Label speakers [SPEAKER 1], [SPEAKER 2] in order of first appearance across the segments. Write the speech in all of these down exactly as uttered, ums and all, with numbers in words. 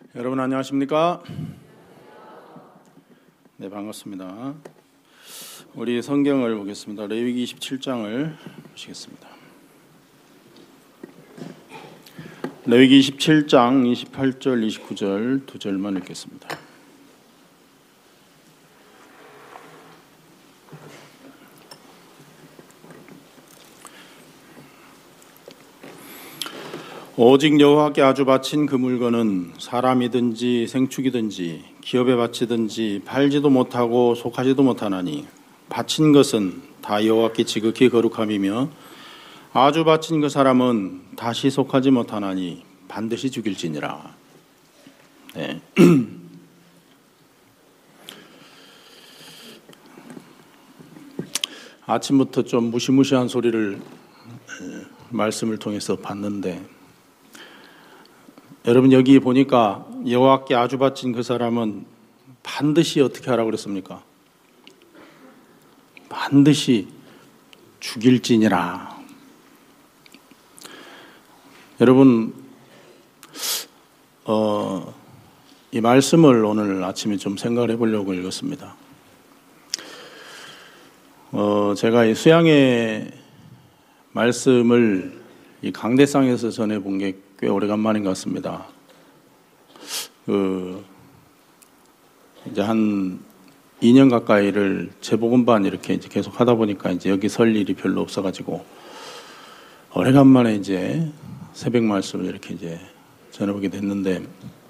[SPEAKER 1] 여러분 안녕하십니까? 네, 반갑습니다. 우리 성경을 보겠습니다. 레위기 이십칠 장을 보시겠습니다. 레위기 이십칠 장 이십팔 절 이십구 절 두 절만 읽겠습니다. 오직 여호와께 아주 바친 그 물건은 사람이든지 생축이든지 기업에 바치든지 팔지도 못하고 속하지도 못하나니 바친 것은 다 여호와께 지극히 거룩함이며 아주 바친 그 사람은 다시 속하지 못하나니 반드시 죽일지니라. 네. 아침부터 좀 무시무시한 소리를 말씀을 통해서 봤는데, 여러분 여기 보니까 여호와께 아주 바친 그 사람은 반드시 어떻게 하라고 그랬습니까? 반드시 죽일지니라. 여러분 어, 이 말씀을 오늘 아침에 좀 생각을 해보려고 읽었습니다. 어, 제가 이 수양의 말씀을 이 강대상에서 전해본 게 꽤 오래간만인 것 같습니다. 그 이제 한 이 년 가까이를 재복음반 이렇게 이제 계속 하다 보니까 이제 여기 설 일이 별로 없어가지고 오래간만에 이제 새벽 말씀을 이렇게 이제 전해보게 됐는데,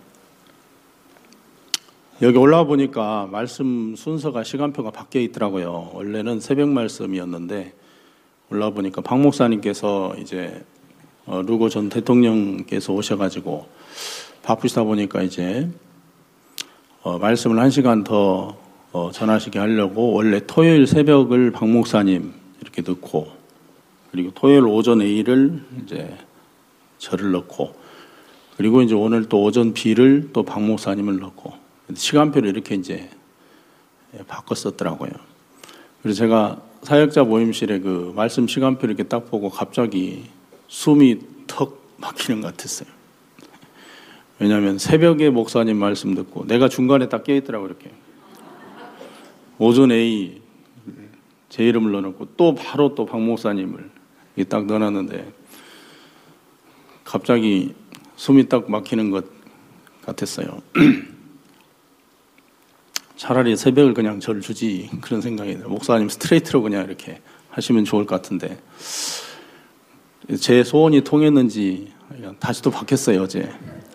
[SPEAKER 1] 여기 올라와 보니까 말씀 순서가 시간표가 바뀌어 있더라고요. 원래는 새벽 말씀이었는데 올라와 보니까 박 목사님께서 이제 어, 루고 전 대통령께서 오셔가지고 바쁘시다 보니까 이제 어, 말씀을 한 시간 더 어, 전하시게 하려고 원래 토요일 새벽을 박 목사님 이렇게 넣고, 그리고 토요일 오전 A를 이제 저를 넣고, 그리고 이제 오늘 또 오전 B를 또 박 목사님을 넣고 시간표를 이렇게 이제 바꿨었더라고요. 그래서 제가 사역자 모임실에 그 말씀 시간표를 이렇게 딱 보고 갑자기 숨이 턱 막히는 것 같았어요. 왜냐하면 새벽에 목사님 말씀 듣고 내가 중간에 딱 깨있더라고요. 이렇게 오전 A 제 이름을 넣어놓고 또 바로 또 박 목사님을 이렇게 딱 넣어놨는데 갑자기 숨이 딱 막히는 것 같았어요. 차라리 새벽을 그냥 저를 주지, 그런 생각이 들어요. 목사님 스트레이트로 그냥 이렇게 하시면 좋을 것 같은데, 제 소원이 통했는지 다시 또 바뀌었어요. 어제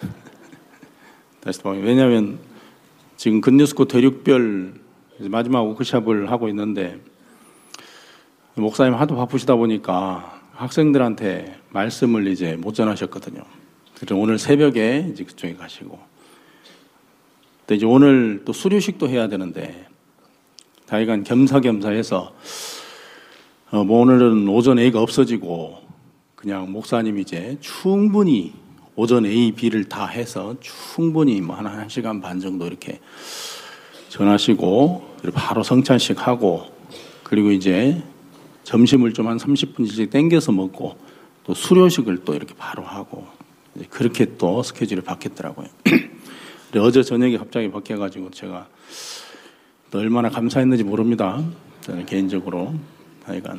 [SPEAKER 1] 다시 또 바뀌었어요. 왜냐하면 지금 근뉴스코 대륙별 마지막 워크숍을 하고 있는데 목사님 하도 바쁘시다 보니까 학생들한테 말씀을 이제 못 전하셨거든요. 그래서 오늘 새벽에 이제 그쪽에 가시고, 또 이제 오늘 또 수료식도 해야 되는데 다이간 겸사겸사해서 어 뭐 오늘은 오전 A가 없어지고 그냥 목사님이 이제 충분히 오전 A, B를 다 해서 충분히 뭐 한 한 시간 반 정도 이렇게 전하시고, 그리고 바로 성찬식 하고, 그리고 이제 점심을 좀 한 삼십 분 일찍 땡겨서 먹고 또 수료식을 또 이렇게 바로 하고, 이제 그렇게 또 스케줄이 바뀌었더라고요. 어제 저녁에 갑자기 바뀌어가지고 제가 또 얼마나 감사했는지 모릅니다. 저는 개인적으로. 하여간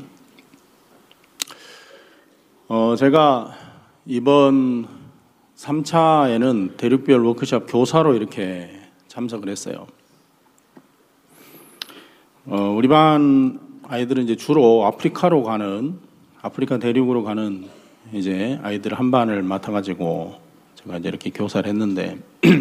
[SPEAKER 1] 어 제가 이번 삼 차에는 대륙별 워크숍 교사로 이렇게 참석을 했어요. 어 우리 반 아이들은 이제 주로 아프리카로 가는, 아프리카 대륙으로 가는 이제 아이들 한 반을 맡아가지고 제가 이제 이렇게 교사를 했는데,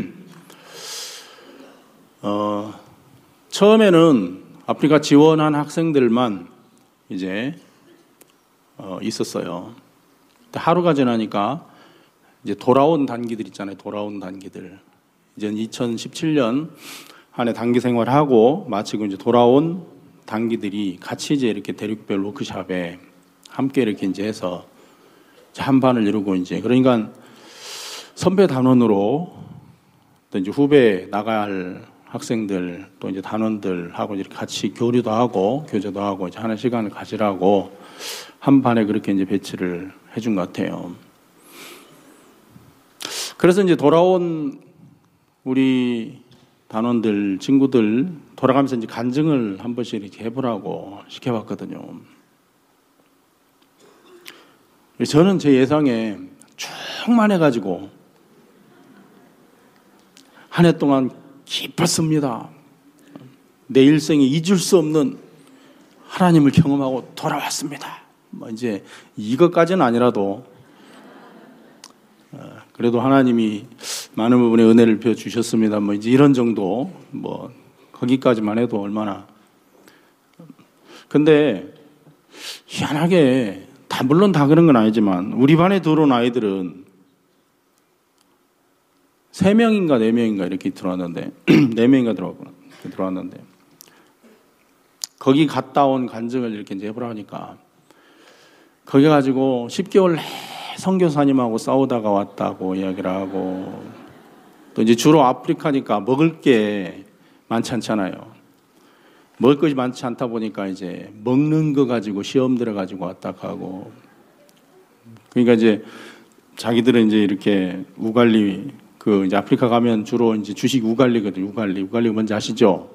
[SPEAKER 1] 어, 처음에는 아프리카 지원한 학생들만 이제 어, 있었어요. 하루가 지나니까 이제 돌아온 단기들 있잖아요. 돌아온 단기들. 이제 이천십칠 년 한 해 단기 생활하고 마치고 이제 돌아온 단기들이 같이 이제 이렇게 대륙별 워크숍에 함께 이렇게 이제 해서 한 반을 이루고, 이제 그러니까 선배 단원으로 또 이제 후배 나갈 학생들 또 이제 단원들하고 이렇게 같이 교류도 하고 교제도 하고 이제 하는 시간을 가지라고 한 반에 그렇게 이제 배치를 해준 것 같아요. 그래서 이제 돌아온 우리 단원들, 친구들 돌아가면서 이제 간증을 한 번씩 이렇게 해보라고 시켜봤거든요. 저는 제 예상에 충만해가지고 한 해 동안 기뻤습니다. 내 일생에 잊을 수 없는 하나님을 경험하고 돌아왔습니다. 뭐 이제 이것까지는 아니라도 그래도 하나님이 많은 부분에 은혜를 베어 주셨습니다. 뭐 이제 이런 정도, 뭐 거기까지만 해도 얼마나. 근데 희한하게 다 물론 다 그런 건 아니지만 우리 반에 들어온 아이들은 세 명인가 네 명인가 이렇게 들어왔는데 네 명인가 들어왔구나 들어왔는데 거기 갔다 온 간증을 이렇게 이제 해보라 하니까 거기 가지고 십 개월 내 선교사님하고 싸우다가 왔다고 이야기를 하고 또 이제 주로 아프리카니까 먹을 게 많지 않잖아요. 먹을 것이 많지 않다 보니까 이제 먹는 거 가지고 시험 들어가지고 왔다 가고 그러니까 이제 자기들은 이제 이렇게 우갈리 그 이제 아프리카 가면 주로 이제 주식 우갈리거든요. 우갈리 우갈리 뭔지 아시죠?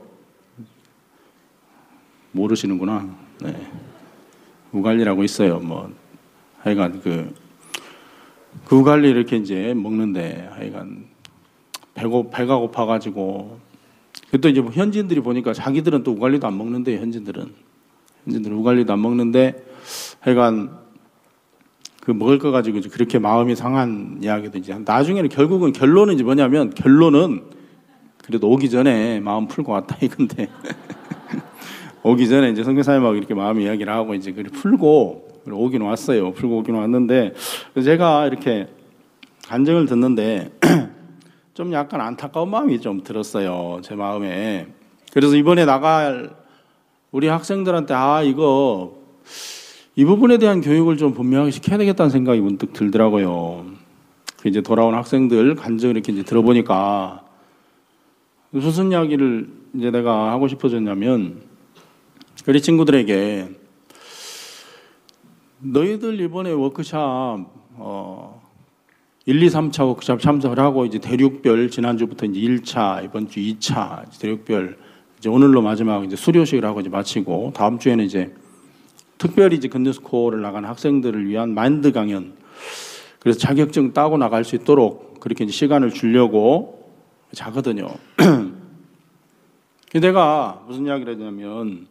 [SPEAKER 1] 모르시는구나. 네. 우갈리라고 있어요. 뭐 하여간 그, 그 우갈리 이렇게 이제 먹는데 하여간 배고 배가 고파가지고 또 이제 뭐 현지인들이 보니까 자기들은 또 우갈리도 안 먹는데 현지인들은 현지인들은 우갈리도 안 먹는데 하여간 그 먹을 거 가지고 이제 그렇게 마음이 상한 이야기도 이제 나중에는 결국은 결론은 이제 뭐냐면 결론은 그래도 오기 전에 마음 풀고 왔다 이건데 오기 전에 이제 선교사님하고 이렇게 마음 이야기를 하고 이제 그걸 풀고 오긴 왔어요. 풀고 오긴 왔는데 제가 이렇게 간증을 듣는데 좀 약간 안타까운 마음이 좀 들었어요. 제 마음에. 그래서 이번에 나갈 우리 학생들한테 아 이거 이 부분에 대한 교육을 좀 분명하게 시켜야 되겠다는 생각이 문득 들더라고요. 이제 돌아온 학생들 간증을 이렇게 이제 들어보니까 무슨 이야기를 이제 내가 하고 싶어졌냐면 우리 친구들에게 너희들 이번에 워크샵 어 일, 이, 삼 차 워크샵 참석을 하고 이제 대륙별 지난주부터 이제 일 차, 이번 주 이 차 대륙별 이제 오늘로 마지막 이제 수료식을 하고 이제 마치고 다음 주에는 이제 특별히 이제 근대스코어를 나간 학생들을 위한 마인드 강연. 그래서 자격증 따고 나갈 수 있도록 그렇게 이제 시간을 주려고 자거든요. 내가 무슨 이야기를 했냐면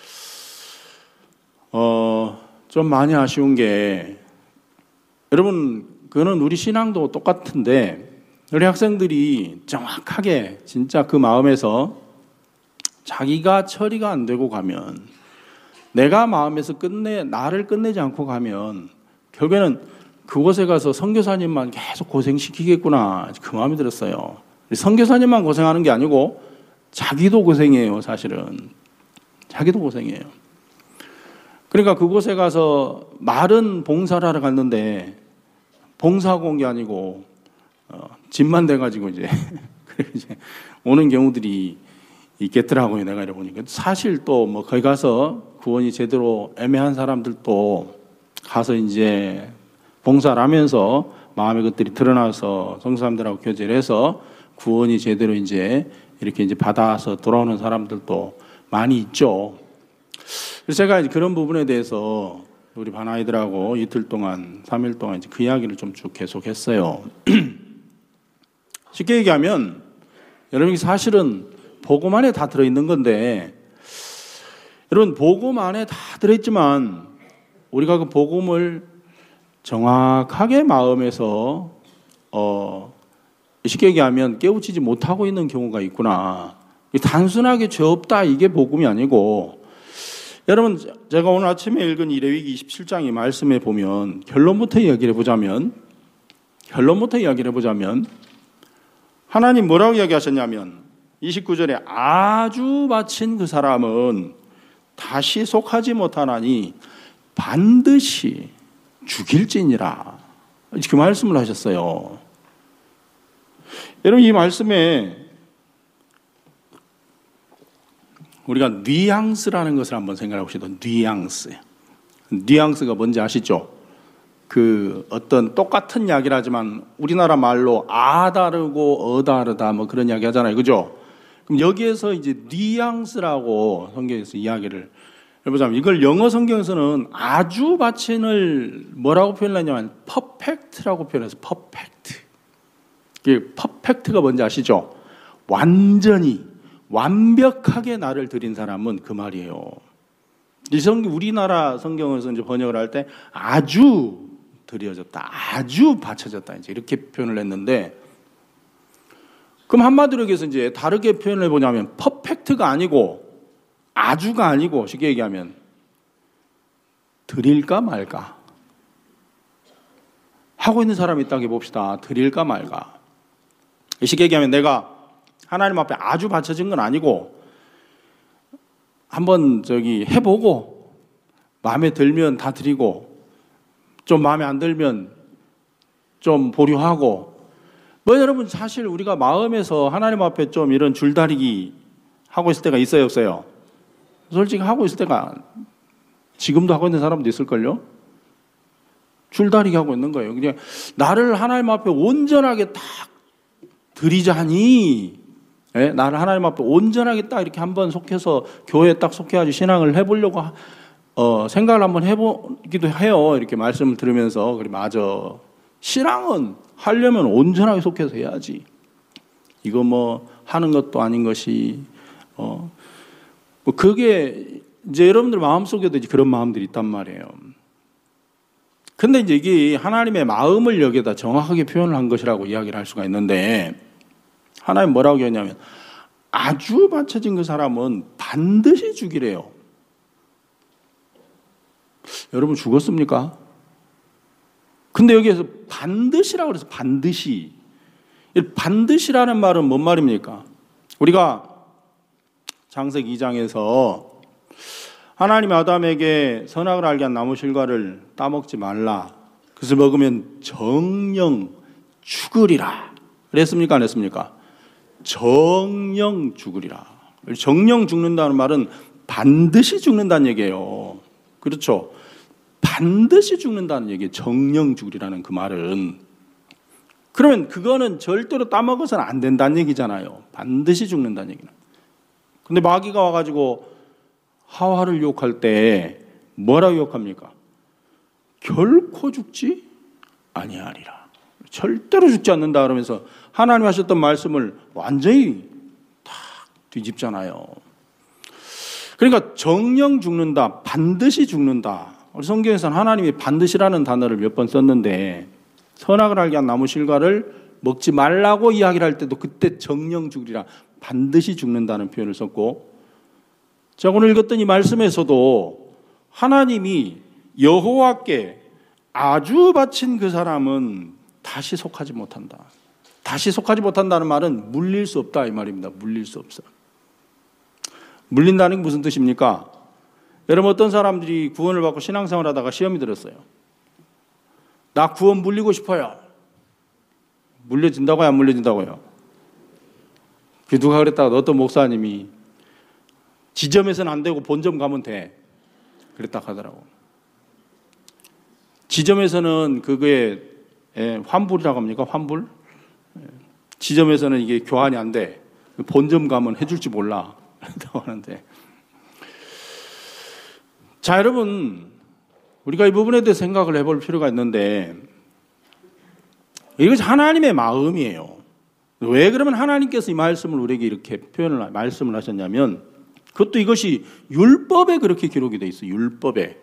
[SPEAKER 1] 어, 좀 많이 아쉬운 게 여러분 그거는 우리 신앙도 똑같은데 우리 학생들이 정확하게 진짜 그 마음에서 자기가 처리가 안 되고 가면 내가 마음에서 끝내 나를 끝내지 않고 가면 결국에는 그곳에 가서 선교사님만 계속 고생시키겠구나 그 마음이 들었어요. 선교사님만 고생하는 게 아니고 자기도 고생해요. 사실은 자기도 고생해요. 그러니까 그곳에 가서 말은 봉사를 하러 갔는데 봉사하고 온 게 아니고 어, 집만 돼가지고 이제 이제 오는 경우들이 있겠더라고요. 내가 이래 보니까 사실 또 뭐 거기 가서 구원이 제대로 애매한 사람들도 가서 이제 봉사를 하면서 마음의 것들이 드러나서 성사람들하고 교제를 해서 구원이 제대로 이제 이렇게 이제 받아서 돌아오는 사람들도 많이 있죠. 그래서 제가 이제 그런 부분에 대해서 우리 반 아이들하고 이틀 동안, 삼 일 동안 이제 그 이야기를 좀 쭉 계속했어요. 쉽게 얘기하면 여러분 사실은 복음 안에 다 들어있는 건데 여러분 복음 안에 다 들어있지만 우리가 그 복음을 정확하게 마음에서 어, 쉽게 얘기하면 깨우치지 못하고 있는 경우가 있구나. 단순하게 죄 없다 이게 복음이 아니고 여러분 제가 오늘 아침에 읽은 이 레위기 이십칠 장 이 말씀에 보면 결론부터 이야기를 해보자면 결론부터 이야기를 해보자면 하나님 뭐라고 이야기하셨냐면 이십구 절에 아주 마친 그 사람은 다시 속하지 못하나니 반드시 죽일지니라 그 말씀을 하셨어요. 여러분 이 말씀에 우리가 뉘앙스라는 것을 한번 생각해 봅시다. 뉘앙스. 뉘앙스가 뭔지 아시죠? 그 어떤 똑같은 이야기라지만 우리나라 말로 아 다르고 어 다르다 뭐 그런 이야기 하잖아요. 그죠? 그럼 여기에서 이제 뉘앙스라고 성경에서 이야기를 해보자면 이걸 영어 성경에서는 아주 받침을 뭐라고 표현하냐면 퍼펙트라고 표현해서 퍼펙트. 이게 퍼펙트가 뭔지 아시죠? 완전히 완벽하게 나를 드린 사람은 그 말이에요. 이 성경 우리나라 성경에서 이제 번역을 할 때 아주 드려졌다, 아주 바쳐졌다 이제 이렇게 표현을 했는데, 그럼 한마디로 얘기해서 이제 다르게 표현을 해보냐면 퍼펙트가 아니고 아주가 아니고 쉽게 얘기하면 드릴까 말까 하고 있는 사람이 있다고 해봅시다. 드릴까 말까. 쉽게 얘기하면 내가 하나님 앞에 아주 바쳐진 건 아니고 한번 저기 해보고 마음에 들면 다 드리고 좀 마음에 안 들면 좀 보류하고, 뭐 여러분 사실 우리가 마음에서 하나님 앞에 좀 이런 줄다리기 하고 있을 때가 있어요, 없어요? 솔직히 하고 있을 때가 지금도 하고 있는 사람도 있을걸요? 줄다리기 하고 있는 거예요. 그냥 나를 하나님 앞에 온전하게 딱 드리자니, 예? 나를 하나님 앞에 온전하게 딱 이렇게 한번 속해서 교회에 딱 속해가지고 신앙을 해보려고 어, 생각을 한번 해보기도 해요. 이렇게 말씀을 들으면서. 그래, 맞아. 신앙은 하려면 온전하게 속해서 해야지. 이거 뭐 하는 것도 아닌 것이, 어, 뭐 그게 이제 여러분들 마음속에도 이제 그런 마음들이 있단 말이에요. 근데 이제 이게 하나님의 마음을 여기에다 정확하게 표현을 한 것이라고 이야기를 할 수가 있는데, 하나님 뭐라고 했냐면 아주 바쳐진 그 사람은 반드시 죽이래요. 여러분 죽었습니까? 근데 여기에서 반드시라고 그래서 반드시. 반드시라는 말은 뭔 말입니까? 우리가 창세기 이 장에서 하나님이 아담에게 선악을 알게 한 나무 실과를 따먹지 말라, 그것을 먹으면 정령 죽으리라 그랬습니까? 안 했습니까? 정령 죽으리라. 정령 죽는다는 말은 반드시 죽는다는 얘기예요. 그렇죠? 반드시 죽는다는 얘기예요. 정령 죽으리라는 그 말은. 그러면 그거는 절대로 따먹어서는 안 된다는 얘기잖아요. 반드시 죽는다는 얘기는. 근데 마귀가 와가지고 하와를 유혹할 때 뭐라고 유혹합니까? 결코 죽지 아니하리라. 절대로 죽지 않는다 그러면서 하나님 하셨던 말씀을 완전히 다 뒤집잖아요. 그러니까 정령 죽는다, 반드시 죽는다. 우리 성경에서는 하나님이 반드시라는 단어를 몇 번 썼는데, 선악을 알게 한 나무 실과를 먹지 말라고 이야기를 할 때도 그때 정령 죽으리라, 반드시 죽는다는 표현을 썼고, 제가 오늘 읽었던 이 말씀에서도 하나님이 여호와께 아주 바친 그 사람은 다시 속하지 못한다. 다시 속하지 못한다는 말은 물릴 수 없다 이 말입니다. 물릴 수 없어. 물린다는 게 무슨 뜻입니까? 여러분 어떤 사람들이 구원을 받고 신앙생활 하다가 시험이 들었어요. 나 구원 물리고 싶어요. 물려진다고요? 안 물려진다고요? 그 누가 그랬다가 어떤 목사님이 지점에서는 안 되고 본점 가면 돼. 그랬다 하더라고. 지점에서는 그거에 환불이라고 합니까? 환불? 지점에서는 이게 교환이 안 돼. 본점 가면 해줄지 몰라. 그랬다고 하는데. 자, 여러분, 우리가 이 부분에 대해 생각을 해볼 필요가 있는데, 이것이 하나님의 마음이에요. 왜 그러면 하나님께서 이 말씀을 우리에게 이렇게 표현을, 말씀을 하셨냐면, 그것도 이것이 율법에 그렇게 기록이 되어 있어요. 율법에.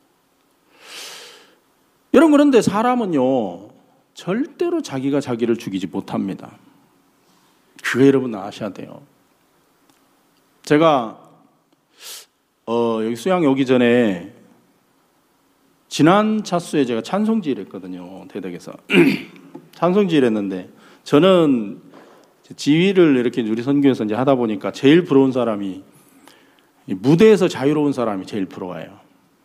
[SPEAKER 1] 여러분, 그런데 사람은요, 절대로 자기가 자기를 죽이지 못합니다. 그거 여러분 아셔야 돼요. 제가 어, 여기 수양 오기 전에 지난 차수에 제가 찬송지를 했거든요. 대덕에서. 찬송지를 했는데 저는 지휘를 이렇게 우리 선교에서 이제 하다 보니까 제일 부러운 사람이 무대에서 자유로운 사람이 제일 부러워요.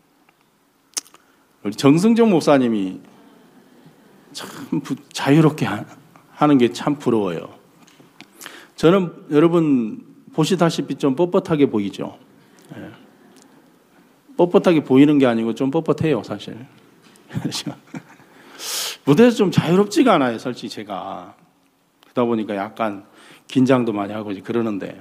[SPEAKER 1] 우리 정승정 목사님이 참 부, 자유롭게 하는 게 참 부러워요. 저는 여러분 보시다시피 좀 뻣뻣하게 보이죠. 예. 뻣뻣하게 보이는 게 아니고 좀 뻣뻣해요, 사실. 무대에서 좀 자유롭지가 않아요, 솔직히 제가. 그러다 보니까 약간 긴장도 많이 하고 그러는데,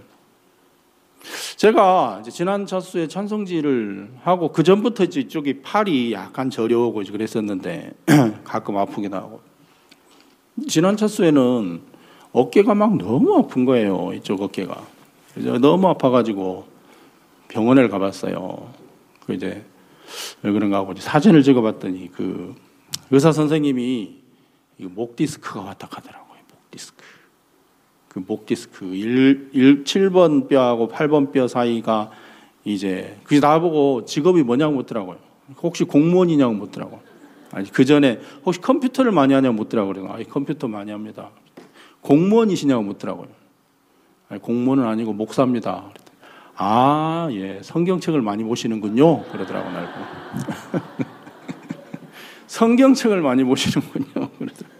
[SPEAKER 1] 제가 이제 지난 차수에 찬송지를 하고 그 전부터 이쪽이 팔이 약간 저려오고 그랬었는데 가끔 아프기도 하고, 지난 차수에는 어깨가 막 너무 아픈 거예요. 이쪽 어깨가. 그래서 너무 아파가지고 병원을 가봤어요. 그 이제 왜 그런가 하고 사진을 찍어봤더니 그 의사 선생님이 목 디스크가 왔다 하더라고요. 목 디스크. 그 목 디스크 일, 칠 번 뼈하고 팔 번 뼈 사이가 이제 그게 나보고 직업이 뭐냐고 묻더라고요. 혹시 공무원이냐고 묻더라고요. 아니 그 전에 혹시 컴퓨터를 많이 하냐고 묻더라고요. 아니 컴퓨터 많이 합니다. 공무원이시냐고 묻더라고요. 아니, 공무원은 아니고 목사입니다. 아, 예, 성경책을 많이 보시는군요. 그러더라고요. 날 보고. 성경책을 많이 보시는군요. 그러더라고요.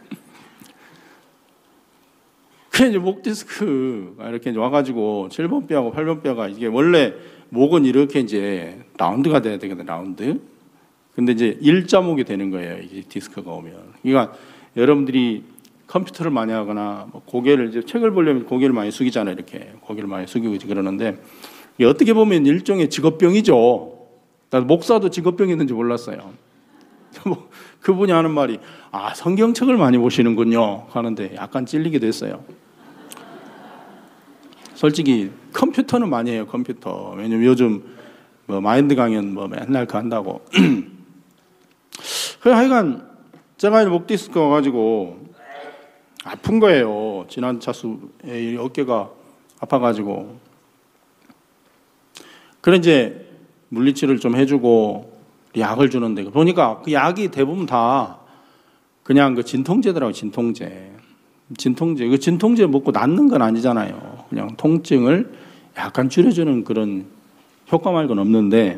[SPEAKER 1] 그래 이제 목 디스크가 이렇게 이제 와가지고 칠 번 뼈하고 팔 번 뼈가 이게 원래 목은 이렇게 이제 라운드가 돼야 되거든요. 라운드. 근데 이제 일자목이 되는 거예요. 이게 디스크가 오면. 그러니까 여러분들이 컴퓨터를 많이 하거나 뭐 고개를 이제 책을 보려면 고개를 많이 숙이잖아요. 이렇게 고개를 많이 숙이고 그러는데 이게 어떻게 보면 일종의 직업병이죠. 나도 목사도 직업병이 있는지 몰랐어요. 그분이 하는 말이 아 성경책을 많이 보시는군요 하는데 약간 찔리기도 했어요. 솔직히 컴퓨터는 많이 해요. 컴퓨터. 왜냐면 요즘 뭐 마인드 강연 뭐 맨날 그 한다고. 그래 하여간 제가 목 디스크가 와가지고 아픈 거예요. 지난 차수에 어깨가 아파가지고. 그래 이제 물리치료를 좀 해주고 약을 주는데 보니까 그 약이 대부분 다 그냥 그 진통제더라고요. 진통제. 진통제. 그 진통제 먹고 낫는 건 아니잖아요. 그냥 통증을 약간 줄여주는 그런 효과 말고는 없는데.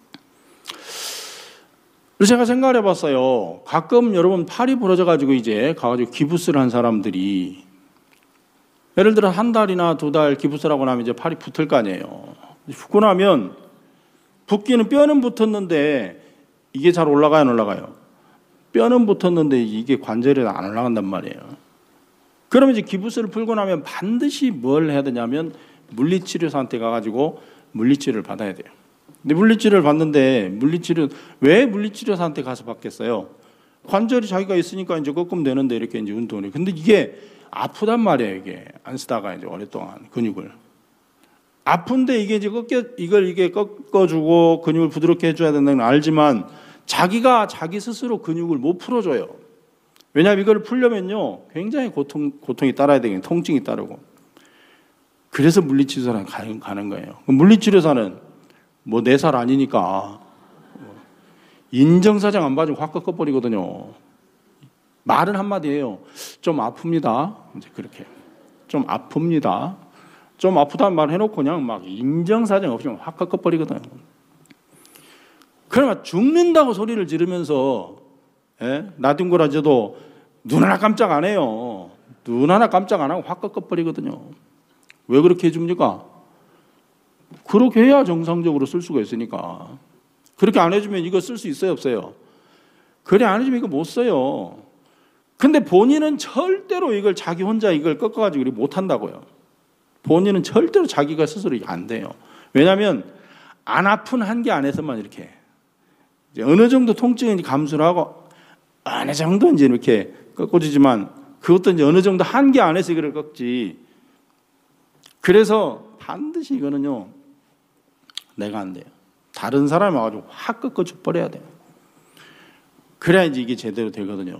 [SPEAKER 1] 그래서 제가 생각을 해봤어요. 가끔 여러분 팔이 부러져가지고 이제 가가지고 기부스를 한 사람들이 예를 들어 한 달이나 두 달 기부스를 하고 나면 이제 팔이 붙을 거 아니에요. 붙고 나면 붓기는 뼈는 붙었는데 이게 잘 올라가요, 안 올라가요? 뼈는 붙었는데 이게 관절이 안 올라간단 말이에요. 그러면 이제 기부스를 풀고 나면 반드시 뭘 해야 되냐면 물리치료사한테 가가지고 물리치료를 받아야 돼요. 근데 물리치료를 받는데 물리치료 왜 물리치료사한테 가서 받겠어요? 관절이 자기가 있으니까 이제 꺾으면 되는데 이렇게 이제 운동을. 근데 이게 아프단 말이에요. 이게 안 쓰다가 이제 오랫동안 근육을. 아픈데 이게 이제 꺾여, 이걸 이게 꺾어주고 근육을 부드럽게 해줘야 된다는 걸 알지만 자기가 자기 스스로 근육을 못 풀어줘요. 왜냐하면 이걸 풀려면요 굉장히 고통, 고통이 따라야 되겠네. 통증이 따르고. 그래서 물리치료사는 가는, 가는 거예요. 물리치료사는 뭐 네 살 아니니까 인정사정 안 봐주고 확 꺾어버리거든요. 말은 한마디 해요. 좀 아픕니다. 이제 그렇게. 좀 아픕니다. 좀 아프다는 말 해놓고 그냥 막 인정사정 없이 확 꺾어버리거든요. 그러면 죽는다고 소리를 지르면서 예? 나뒹굴어져도 눈 하나 깜짝 안 해요. 눈 하나 깜짝 안 하고 확 꺾어버리거든요. 왜 그렇게 해줍니까? 그렇게 해야 정상적으로 쓸 수가 있으니까. 그렇게 안 해주면 이거 쓸 수 있어요, 없어요? 그래 안 해주면 이거 못 써요. 근데 본인은 절대로 이걸 자기 혼자 이걸 꺾어가지고 못한다고요. 본인은 절대로 자기가 스스로 안 돼요. 왜냐하면 안 아픈 한계 안에서만 이렇게 이제 어느 정도 통증이 감수를 하고 어느 정도 이제 이렇게 꺾어주지만 그것도 이제 어느 정도 한계 안에서 이걸 꺾지. 그래서 반드시 이거는요 내가 안 돼요. 다른 사람이 와가지고 확 꺾어줘 버려야 돼요. 그래야지 이게 제대로 되거든요.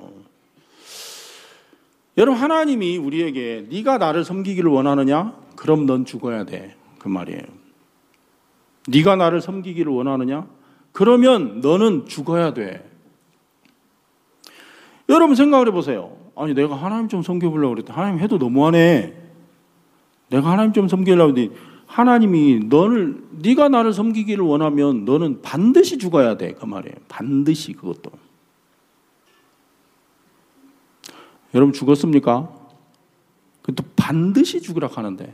[SPEAKER 1] 여러분 하나님이 우리에게 네가 나를 섬기기를 원하느냐? 그럼 넌 죽어야 돼. 그 말이에요. 네가 나를 섬기기를 원하느냐? 그러면 너는 죽어야 돼. 여러분 생각을 해보세요. 아니 내가 하나님 좀 섬겨보려고 그랬더니 하나님 해도 너무하네. 내가 하나님 좀 섬기려고 했더니 하나님이 너를 네가 나를 섬기기를 원하면 너는 반드시 죽어야 돼. 그 말이에요. 반드시 그것도. 여러분 죽었습니까? 그것도 반드시 죽으라 하는데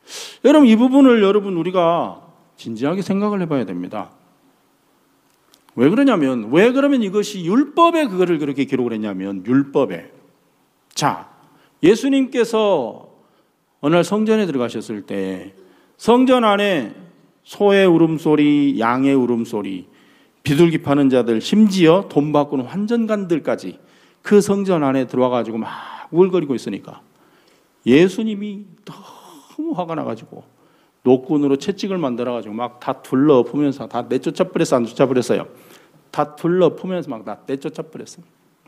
[SPEAKER 1] 여러분 이 부분을 여러분 우리가 진지하게 생각을 해봐야 됩니다. 왜 그러냐면, 왜 그러면 이것이 율법에 그거를 그렇게 기록을 했냐면, 율법에. 자, 예수님께서 어느 날 성전에 들어가셨을 때 성전 안에 소의 울음소리, 양의 울음소리, 비둘기 파는 자들, 심지어 돈 바꾸는 환전관들까지 그 성전 안에 들어와가지고 막 우글거리고 있으니까 예수님이 너무 화가 나가지고 노끈으로 채찍을 만들어가지고 막 다 둘러엎으면서 다 내쫓아 버렸어, 안 쫓아 버렸어요? 다 둘러엎으면서 막 다 내쫓아 버렸어요.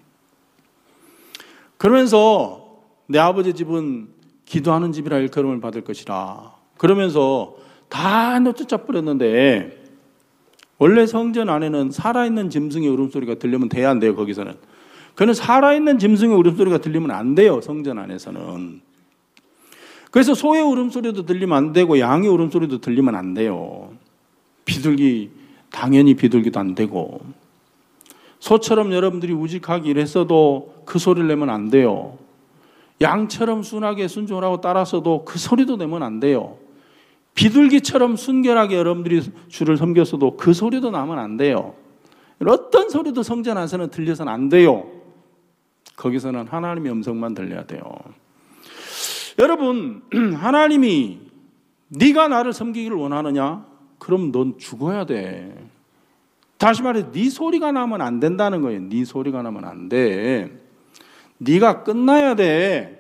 [SPEAKER 1] 그러면서 내 아버지 집은 기도하는 집이라 일컬음을 받을 것이라 그러면서 다 내쫓아 버렸는데, 원래 성전 안에는 살아있는 짐승의 울음소리가 들리면 돼야 안 돼요. 거기서는 그는 살아있는 짐승의 울음소리가 들리면 안 돼요. 성전 안에서는. 그래서 소의 울음소리도 들리면 안 되고 양의 울음소리도 들리면 안 돼요. 비둘기, 당연히 비둘기도 안 되고, 소처럼 여러분들이 우직하게 일했어도 그 소리를 내면 안 돼요. 양처럼 순하게 순종하고 따라서도 그 소리도 내면 안 돼요. 비둘기처럼 순결하게 여러분들이 주를 섬겼어도 그 소리도 나면 안 돼요. 어떤 소리도 성전 안에서는 들려서는 안 돼요. 거기서는 하나님의 음성만 들려야 돼요. 여러분, 하나님이 네가 나를 섬기기를 원하느냐? 그럼 넌 죽어야 돼. 다시 말해, 네 소리가 나면 안 된다는 거예요. 네 소리가 나면 안 돼. 네가 끝나야 돼.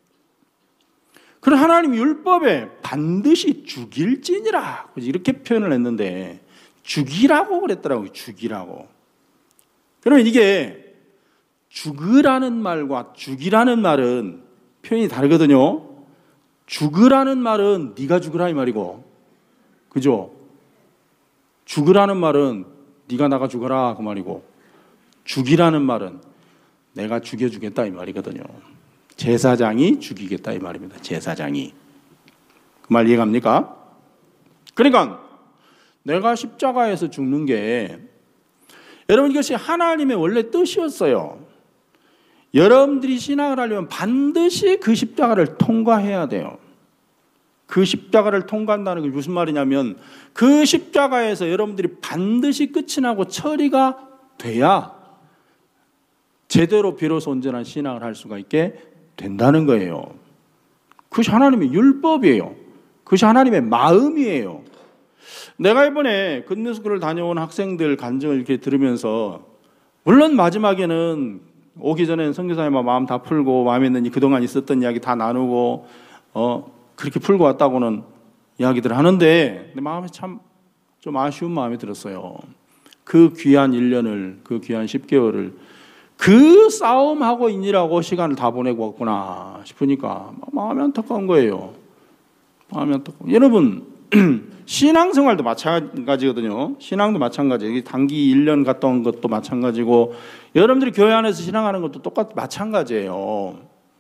[SPEAKER 1] 그럼 하나님 율법에 반드시 죽일지니라 이렇게 표현을 했는데 죽이라고 그랬더라고요. 죽이라고. 그러면 이게 죽으라는 말과 죽이라는 말은 표현이 다르거든요. 죽으라는 말은 네가 죽으라 이 말이고, 그죠? 죽으라는 말은 네가 나가 죽어라 그 말이고, 죽이라는 말은 내가 죽여주겠다 이 말이거든요. 제사장이 죽이겠다 이 말입니다. 제사장이. 그 말 이해갑니까? 그러니까 내가 십자가에서 죽는 게, 여러분 이것이 하나님의 원래 뜻이었어요. 여러분들이 신앙을 하려면 반드시 그 십자가를 통과해야 돼요. 그 십자가를 통과한다는 게 무슨 말이냐면, 그 십자가에서 여러분들이 반드시 끝이 나고 처리가 돼야 제대로 비로소 온전한 신앙을 할 수가 있게 된다는 거예요. 그것이 하나님의 율법이에요. 그것이 하나님의 마음이에요. 내가 이번에 굿뉴스쿨을 다녀온 학생들 간증을 이렇게 들으면서, 물론 마지막에는 오기 전에는 선교사님과 마음 다 풀고 마음에 있는 그동안 있었던 이야기 다 나누고 어 그렇게 풀고 왔다고는 이야기들 하는데, 내 마음에 참 좀 아쉬운 마음이 들었어요. 그 귀한 일 년을, 그 귀한 십 개월을 그 싸움하고 있느라고 시간을 다 보내고 왔구나 싶으니까 마음이 안타까운 거예요. 마음이 안타까워. 여러분, 신앙생활도 마찬가지거든요. 신앙도 마찬가지예요. 단기 일 년 갔다 온 것도 마찬가지고, 여러분들이 교회 안에서 신앙하는 것도 똑같 마찬가지예요.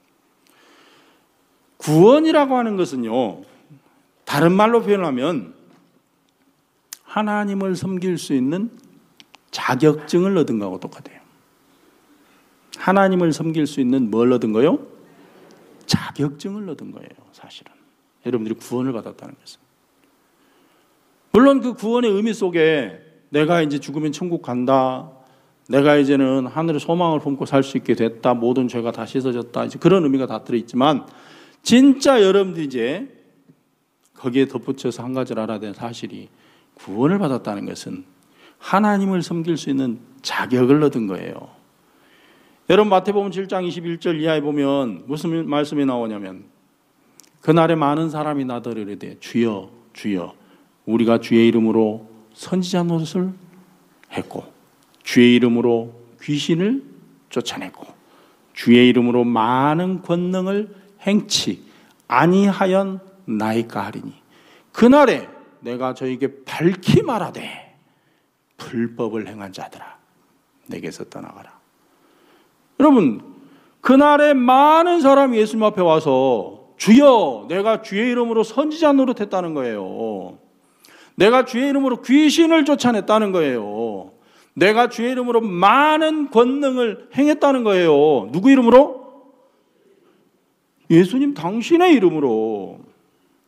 [SPEAKER 1] 구원이라고 하는 것은요, 다른 말로 표현하면 하나님을 섬길 수 있는 자격증을 얻은 거하고 똑같아요. 하나님을 섬길 수 있는 뭘 얻은 거요? 자격증을 얻은 거예요. 사실은 여러분들이 구원을 받았다는 것은. 물론 그 구원의 의미 속에 내가 이제 죽으면 천국 간다, 내가 이제는 하늘의 소망을 품고 살 수 있게 됐다, 모든 죄가 다 씻어졌다, 이제 그런 의미가 다 들어있지만, 진짜 여러분들이 이제 거기에 덧붙여서 한 가지를 알아야 되는 사실이, 구원을 받았다는 것은 하나님을 섬길 수 있는 자격을 얻은 거예요. 여러분 마태복음 칠 장 이십일 절 이하에 보면 무슨 말씀이 나오냐면, 그날에 많은 사람이 나더러 이르되 주여 주여 우리가 주의 이름으로 선지자 노릇을 했고 주의 이름으로 귀신을 쫓아냈고 주의 이름으로 많은 권능을 행치 아니하였나이까 하리니, 그날에 내가 저에게 밝히 말하되 불법을 행한 자들아 내게서 떠나가라. 여러분, 그날에 많은 사람이 예수님 앞에 와서 주여 내가 주의 이름으로 선지자 노릇했다는 거예요. 내가 주의 이름으로 귀신을 쫓아냈다는 거예요. 내가 주의 이름으로 많은 권능을 행했다는 거예요. 누구 이름으로? 예수님 당신의 이름으로.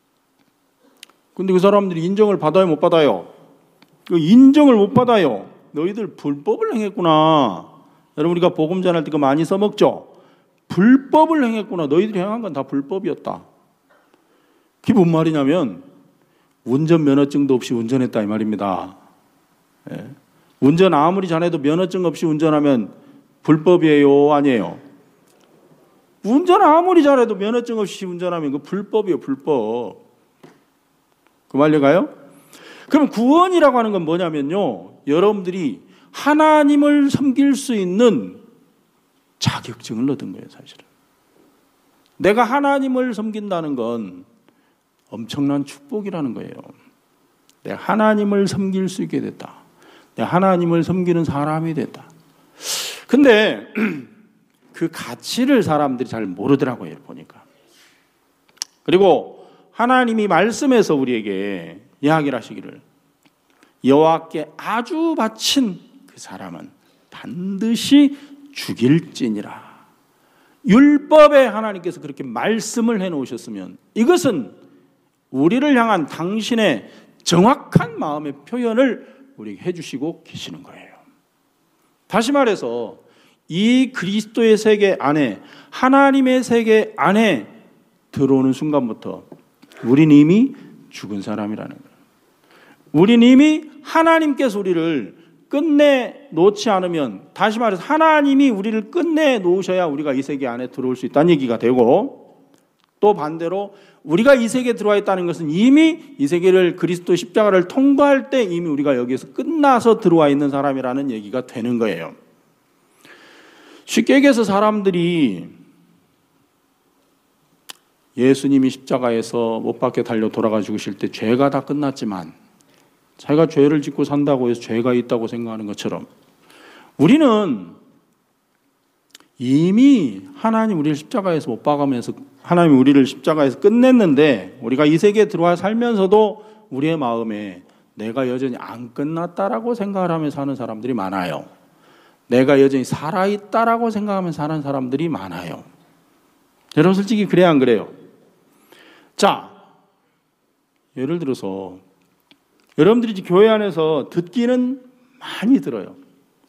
[SPEAKER 1] 근데 그 사람들이 인정을 받아요, 못 받아요? 그 인정을 못 받아요. 너희들 불법을 행했구나. 여러분 우리가 복음 전할 때 그 많이 써먹죠. 불법을 행했구나. 너희들이 행한 건 다 불법이었다. 그게 뭔 말이냐면 운전면허증도 없이 운전했다 이 말입니다. 예. 운전 아무리 잘해도 면허증 없이 운전하면 불법이에요? 아니에요? 운전 아무리 잘해도 면허증 없이 운전하면 그 불법이에요. 불법. 그 말 이해가요? 그럼 구원이라고 하는 건 뭐냐면요, 여러분들이 하나님을 섬길 수 있는 자격증을 얻은 거예요. 사실은 내가 하나님을 섬긴다는 건 엄청난 축복이라는 거예요. 내가 하나님을 섬길 수 있게 됐다. 내가 하나님을 섬기는 사람이 됐다. 근데 그 가치를 사람들이 잘 모르더라고요, 보니까. 그리고 하나님이 말씀에서 우리에게 이야기를 하시기를 여호와께 아주 바친 그 사람은 반드시 죽일지니라. 율법에 하나님께서 그렇게 말씀을 해놓으셨으면 이것은 우리를 향한 당신의 정확한 마음의 표현을 우리에게 해주시고 계시는 거예요. 다시 말해서 이 그리스도의 세계 안에, 하나님의 세계 안에 들어오는 순간부터 우린 이미 죽은 사람이라는 거예요. 우린 이미 하나님께서 우리를 끝내 놓지 않으면, 다시 말해서 하나님이 우리를 끝내 놓으셔야 우리가 이 세계 안에 들어올 수 있다는 얘기가 되고, 또 반대로 우리가 이 세계에 들어와 있다는 것은 이미 이 세계를 그리스도 십자가를 통과할 때 이미 우리가 여기에서 끝나서 들어와 있는 사람이라는 얘기가 되는 거예요. 쉽게 얘기해서 사람들이 예수님이 십자가에서 못 박혀 달려 돌아가 죽으실 때 죄가 다 끝났지만 자기가 죄를 짓고 산다고 해서 죄가 있다고 생각하는 것처럼 우리는 이미 하나님 우리를 십자가에서 못 박으면서 하나님 우리를 십자가에서 끝냈는데 우리가 이 세계에 들어와 살면서도 우리의 마음에 내가 여전히 안 끝났다라고 생각을 하면서 사는 사람들이 많아요. 내가 여전히 살아있다라고 생각하면서 사는 사람들이 많아요. 여러분 솔직히 그래야 안 그래요? 자, 예를 들어서 여러분들이 이제 교회 안에서 듣기는 많이 들어요.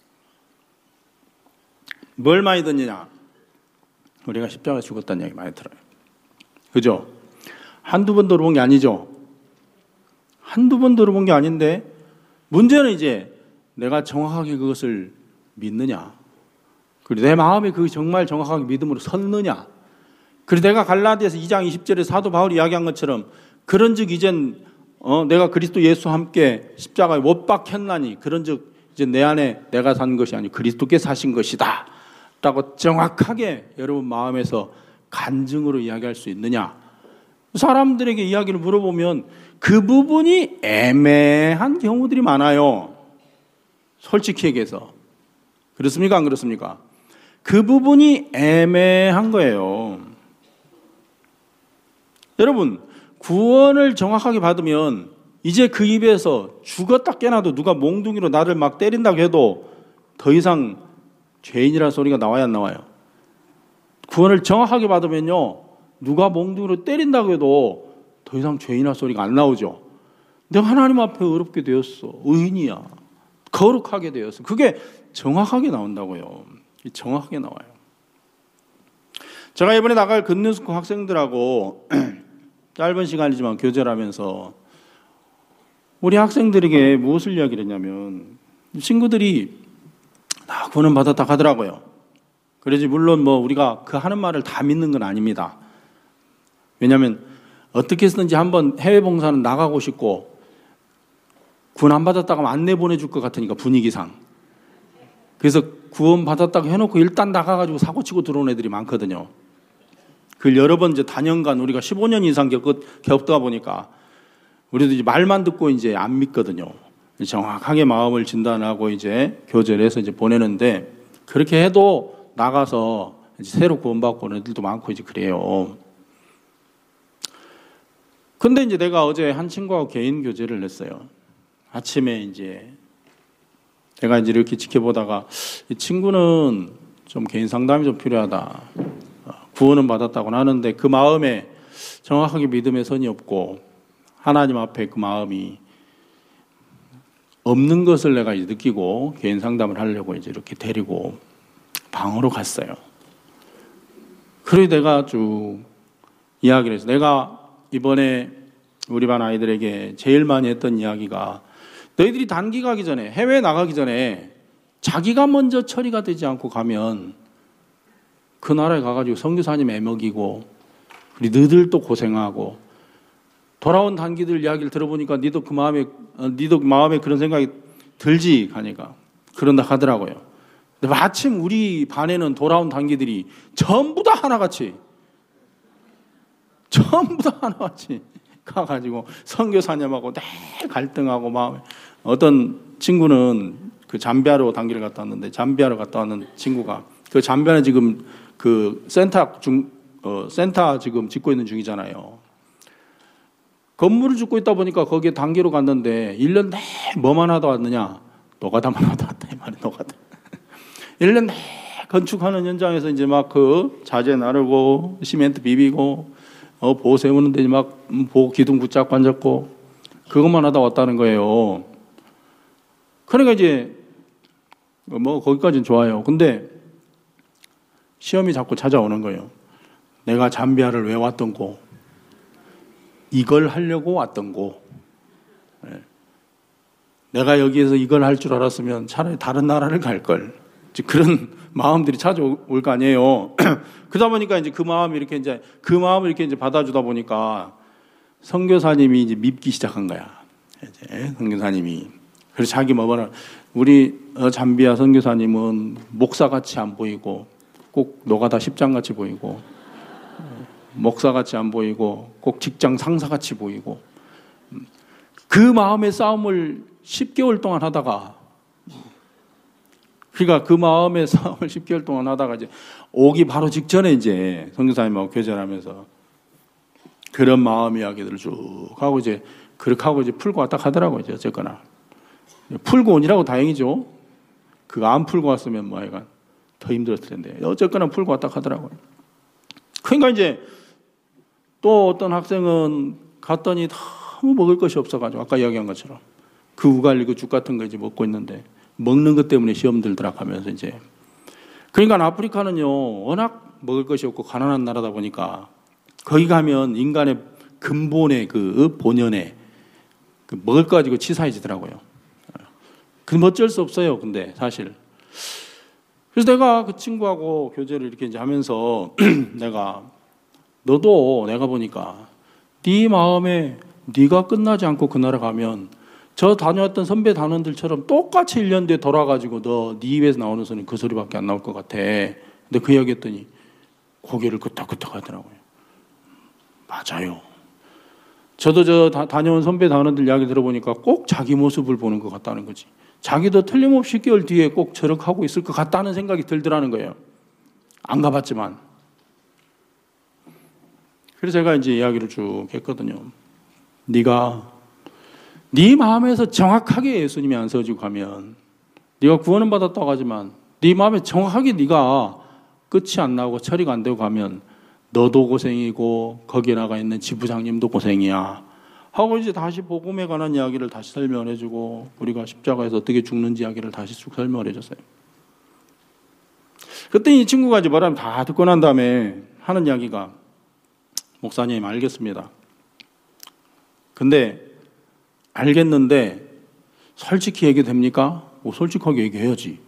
[SPEAKER 1] 뭘 많이 듣느냐? 우리가 십자가 죽었다는 얘기 많이 들어요. 그죠? 한두 번 들어본 게 아니죠? 한두 번 들어본 게 아닌데 문제는 이제 내가 정확하게 그것을 믿느냐? 그리고 내 마음에 그것이 정말 정확하게 믿음으로 섰느냐? 그리고 내가 갈라디아서 이 장 이십 절에 사도 바울이 이야기한 것처럼 그런즉 이젠 어, 내가 그리스도 예수와 함께 십자가에 못 박혔나니 그런즉 이제 내 안에 내가 산 것이 아니고 그리스도께 사신 것이다 라고 정확하게 여러분 마음에서 간증으로 이야기할 수 있느냐? 사람들에게 이야기를 물어보면 그 부분이 애매한 경우들이 많아요. 솔직히 얘기해서. 그렇습니까? 안 그렇습니까? 그 부분이 애매한 거예요. 여러분, 구원을 정확하게 받으면 이제 그 입에서 죽었다 깨나도 누가 몽둥이로 나를 막 때린다고 해도 더 이상 죄인이라는 소리가 나와야 안 나와요? 구원을 정확하게 받으면요, 누가 몽둥이로 때린다고 해도 더 이상 죄인이라는 소리가 안 나오죠. 내가 하나님 앞에 의롭게 되었어. 의인이야. 거룩하게 되었어. 그게 정확하게 나온다고요. 정확하게 나와요. 제가 이번에 나갈 근는스쿨 학생들하고 짧은 시간이지만 교제를 하면서 우리 학생들에게 무엇을 이야기를 했냐면 친구들이 다 구원 받았다 하더라고요. 그래서 물론 뭐 우리가 그 하는 말을 다 믿는 건 아닙니다. 왜냐하면 어떻게 해서든지 한번 해외 봉사는 나가고 싶고 구원 안 받았다가 하면 안내 보내줄 것 같으니까 분위기상. 그래서 구원 받았다고 해놓고 일단 나가가지고 사고치고 들어온 애들이 많거든요. 그걸 여러 번 이제 다년간 우리가 십오 년 이상 겪, 겪다 보니까 우리도 이제 말만 듣고 이제 안 믿거든요. 정확하게 마음을 진단하고 이제 교제를 해서 이제 보내는데 그렇게 해도 나가서 이제 새로 구원받고 오는 애들도 많고 이제 그래요. 근데 이제 내가 어제 한 친구하고 개인 교제를 했어요. 아침에 이제 내가 이제 이렇게 지켜보다가 이 친구는 좀 개인 상담이 좀 필요하다. 구원은 받았다고는 하는데 그 마음에 정확하게 믿음의 선이 없고 하나님 앞에 그 마음이 없는 것을 내가 이제 느끼고 개인 상담을 하려고 이제 이렇게 데리고 방으로 갔어요. 그래서 내가 쭉 이야기를 해서 내가 이번에 우리 반 아이들에게 제일 많이 했던 이야기가 너희들이 단기 가기 전에 해외 나가기 전에 자기가 먼저 처리가 되지 않고 가면 그 나라에 가가지고 선교사님 애먹이고 그리고 너희들 또 고생하고 돌아온 단기들 이야기를 들어보니까 니도 그 마음에 니도 마음에 그런 생각이 들지 하니까 그런다 하더라고요. 근데 마침 우리 반에는 돌아온 단기들이 전부 다 하나같이 전부 다 하나같이 가가지고 선교사님하고 늘 갈등하고 막 어떤 친구는 그 잠비아로 단기를 갔다 왔는데 잠비아로 갔다 왔는 친구가 그 잠비아는 지금 그 센터 중 어, 센터 지금 짓고 있는 중이잖아요. 건물을 짓고 있다 보니까 거기에 단기로 갔는데 일 년 내 뭐만 하다 왔느냐? 노가다만 하다 왔다 이 말이 노가다. 일 년 내 건축하는 현장에서 이제 막 그 자재 나르고 시멘트 비비고 어, 보호 세우는데 막 보호 기둥 붙잡고 앉았고 그것만 하다 왔다는 거예요. 그러니까 이제 뭐 거기까지는 좋아요. 근데 시험이 자꾸 찾아오는 거예요. 내가 잠비아를 왜 왔던 고 이걸 하려고 왔던 고 네. 내가 여기에서 이걸 할 줄 알았으면 차라리 다른 나라를 갈걸. 그런 마음들이 찾아올 거 아니에요. 그러다 보니까 이제 그 마음이 이렇게 이제 그 마음을 이렇게 이제 받아주다 보니까 선교사님이 이제 밉기 시작한 거야. 이제 선교사님이. 그래서 자기 뭐라 우리 잠비아 선교사님은 목사같이 안 보이고 꼭 노가다 십장같이 보이고 목사같이 안 보이고 꼭 직장 상사같이 보이고 그 마음의 싸움을 십 개월 동안 하다가 그러니까 그 마음의 싸움을 십 개월 동안 하다가 이제 오기 바로 직전에 이제 선교사님하고 교제하면서 그런 마음 이야기들을 쭉 하고 이제 그렇게 하고 이제 풀고 왔다 하더라고요. 이제 어쨌거나 풀고 오니라고 다행이죠. 그거 안 풀고 왔으면 뭐 약간 더 힘들었을 텐데 어쨌거나 풀고 왔다 하더라고요. 그러니까 이제 또 어떤 학생은 갔더니 너무 먹을 것이 없어가지고 아까 이야기한 것처럼 그 우갈리 그 죽 같은 거 이제 먹고 있는데 먹는 것 때문에 시험 들더라 하면서 이제 그러니까 아프리카는요 워낙 먹을 것이 없고 가난한 나라다 보니까 거기 가면 인간의 근본의 그 본연의 그 먹을 거 가지고 치사해지더라고요. 그럼 어쩔 수 없어요. 근데 사실 그래서 내가 그 친구하고 교제를 이렇게 이제 하면서 내가 너도 내가 보니까 네 마음에 네가 끝나지 않고 그 나라 가면 저 다녀왔던 선배 단원들처럼 똑같이 일 년 뒤에 돌아가지고 너 네 입에서 나오는 소리는 그 소리밖에 안 나올 것 같아. 근데 그 이야기 했더니 고개를 끄덕끄덕 하더라고요. 맞아요. 저도 저 다, 다녀온 선배 단원들 이야기 들어보니까 꼭 자기 모습을 보는 것 같다는 거지. 자기도 틀림없이 십 개월 뒤에 꼭 저렇게 하고 있을 것 같다는 생각이 들더라는 거예요. 안 가봤지만. 그래서 제가 이제 이야기를 쭉 했거든요. 네가 네 마음에서 정확하게 예수님이 안 서지고 가면 네가 구원은 받았다고 하지만 네 마음에 정확하게 네가 끝이 안 나고 처리가 안 되고 가면 너도 고생이고 거기에 나가 있는 지부장님도 고생이야 하고 이제 다시 복음에 관한 이야기를 다시 설명을 해주고 우리가 십자가에서 어떻게 죽는지 이야기를 다시 쭉 설명을 해줬어요. 그때 이 친구가 이제 뭐라면 다 듣고 난 다음에 하는 이야기가 목사님 알겠습니다. 근데 알겠는데 솔직히 얘기해도 됩니까? 뭐 솔직하게 얘기해야지.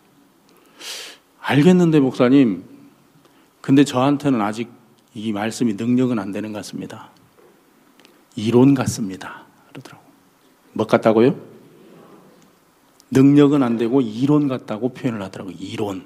[SPEAKER 1] 알겠는데 목사님 근데 저한테는 아직 이 말씀이 능력은 안 되는 것 같습니다. 이론 같습니다. 그러더라고. 뭐 같다고요? 능력은 안 되고 이론 같다고 표현을 하더라고요. 이론.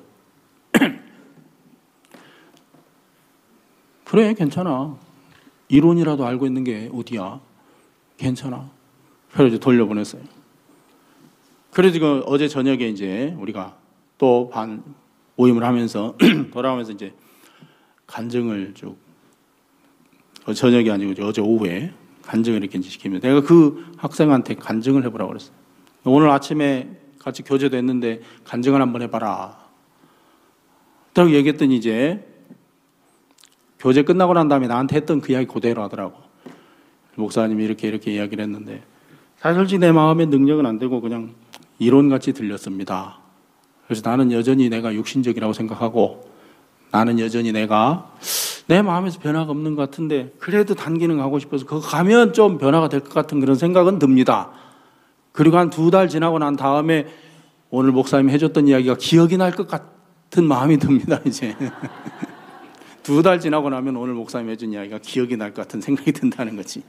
[SPEAKER 1] 그래 괜찮아. 이론이라도 알고 있는 게 어디야. 괜찮아. 그래서 이제 돌려보냈어요. 그래서 지금 어제 저녁에 이제 우리가 또 반 모임을 하면서 돌아오면서 이제 간증을 쭉 저녁이 아니고 어제 오후에 간증을 이렇게 시키면서 내가 그 학생한테 간증을 해보라고 그랬어요. 오늘 아침에 같이 교제도 했는데 간증을 한번 해봐라. 딱 얘기했더니 이제 교제 끝나고 난 다음에 나한테 했던 그 이야기 그대로 하더라고. 목사님이 이렇게 이렇게 이야기를 했는데 사실 솔직히 내 마음의 능력은 안 되고 그냥 이론같이 들렸습니다. 그래서 나는 여전히 내가 육신적이라고 생각하고 나는 여전히 내가 내 마음에서 변화가 없는 것 같은데 그래도 단기는 가고 싶어서 그거 가면 좀 변화가 될 것 같은 그런 생각은 듭니다. 그리고 한 두 달 지나고 난 다음에 오늘 목사님이 해줬던 이야기가 기억이 날 것 같은 마음이 듭니다. 이제 두 달 지나고 나면 오늘 목사님이 해준 이야기가 기억이 날 것 같은 생각이 든다는 거지.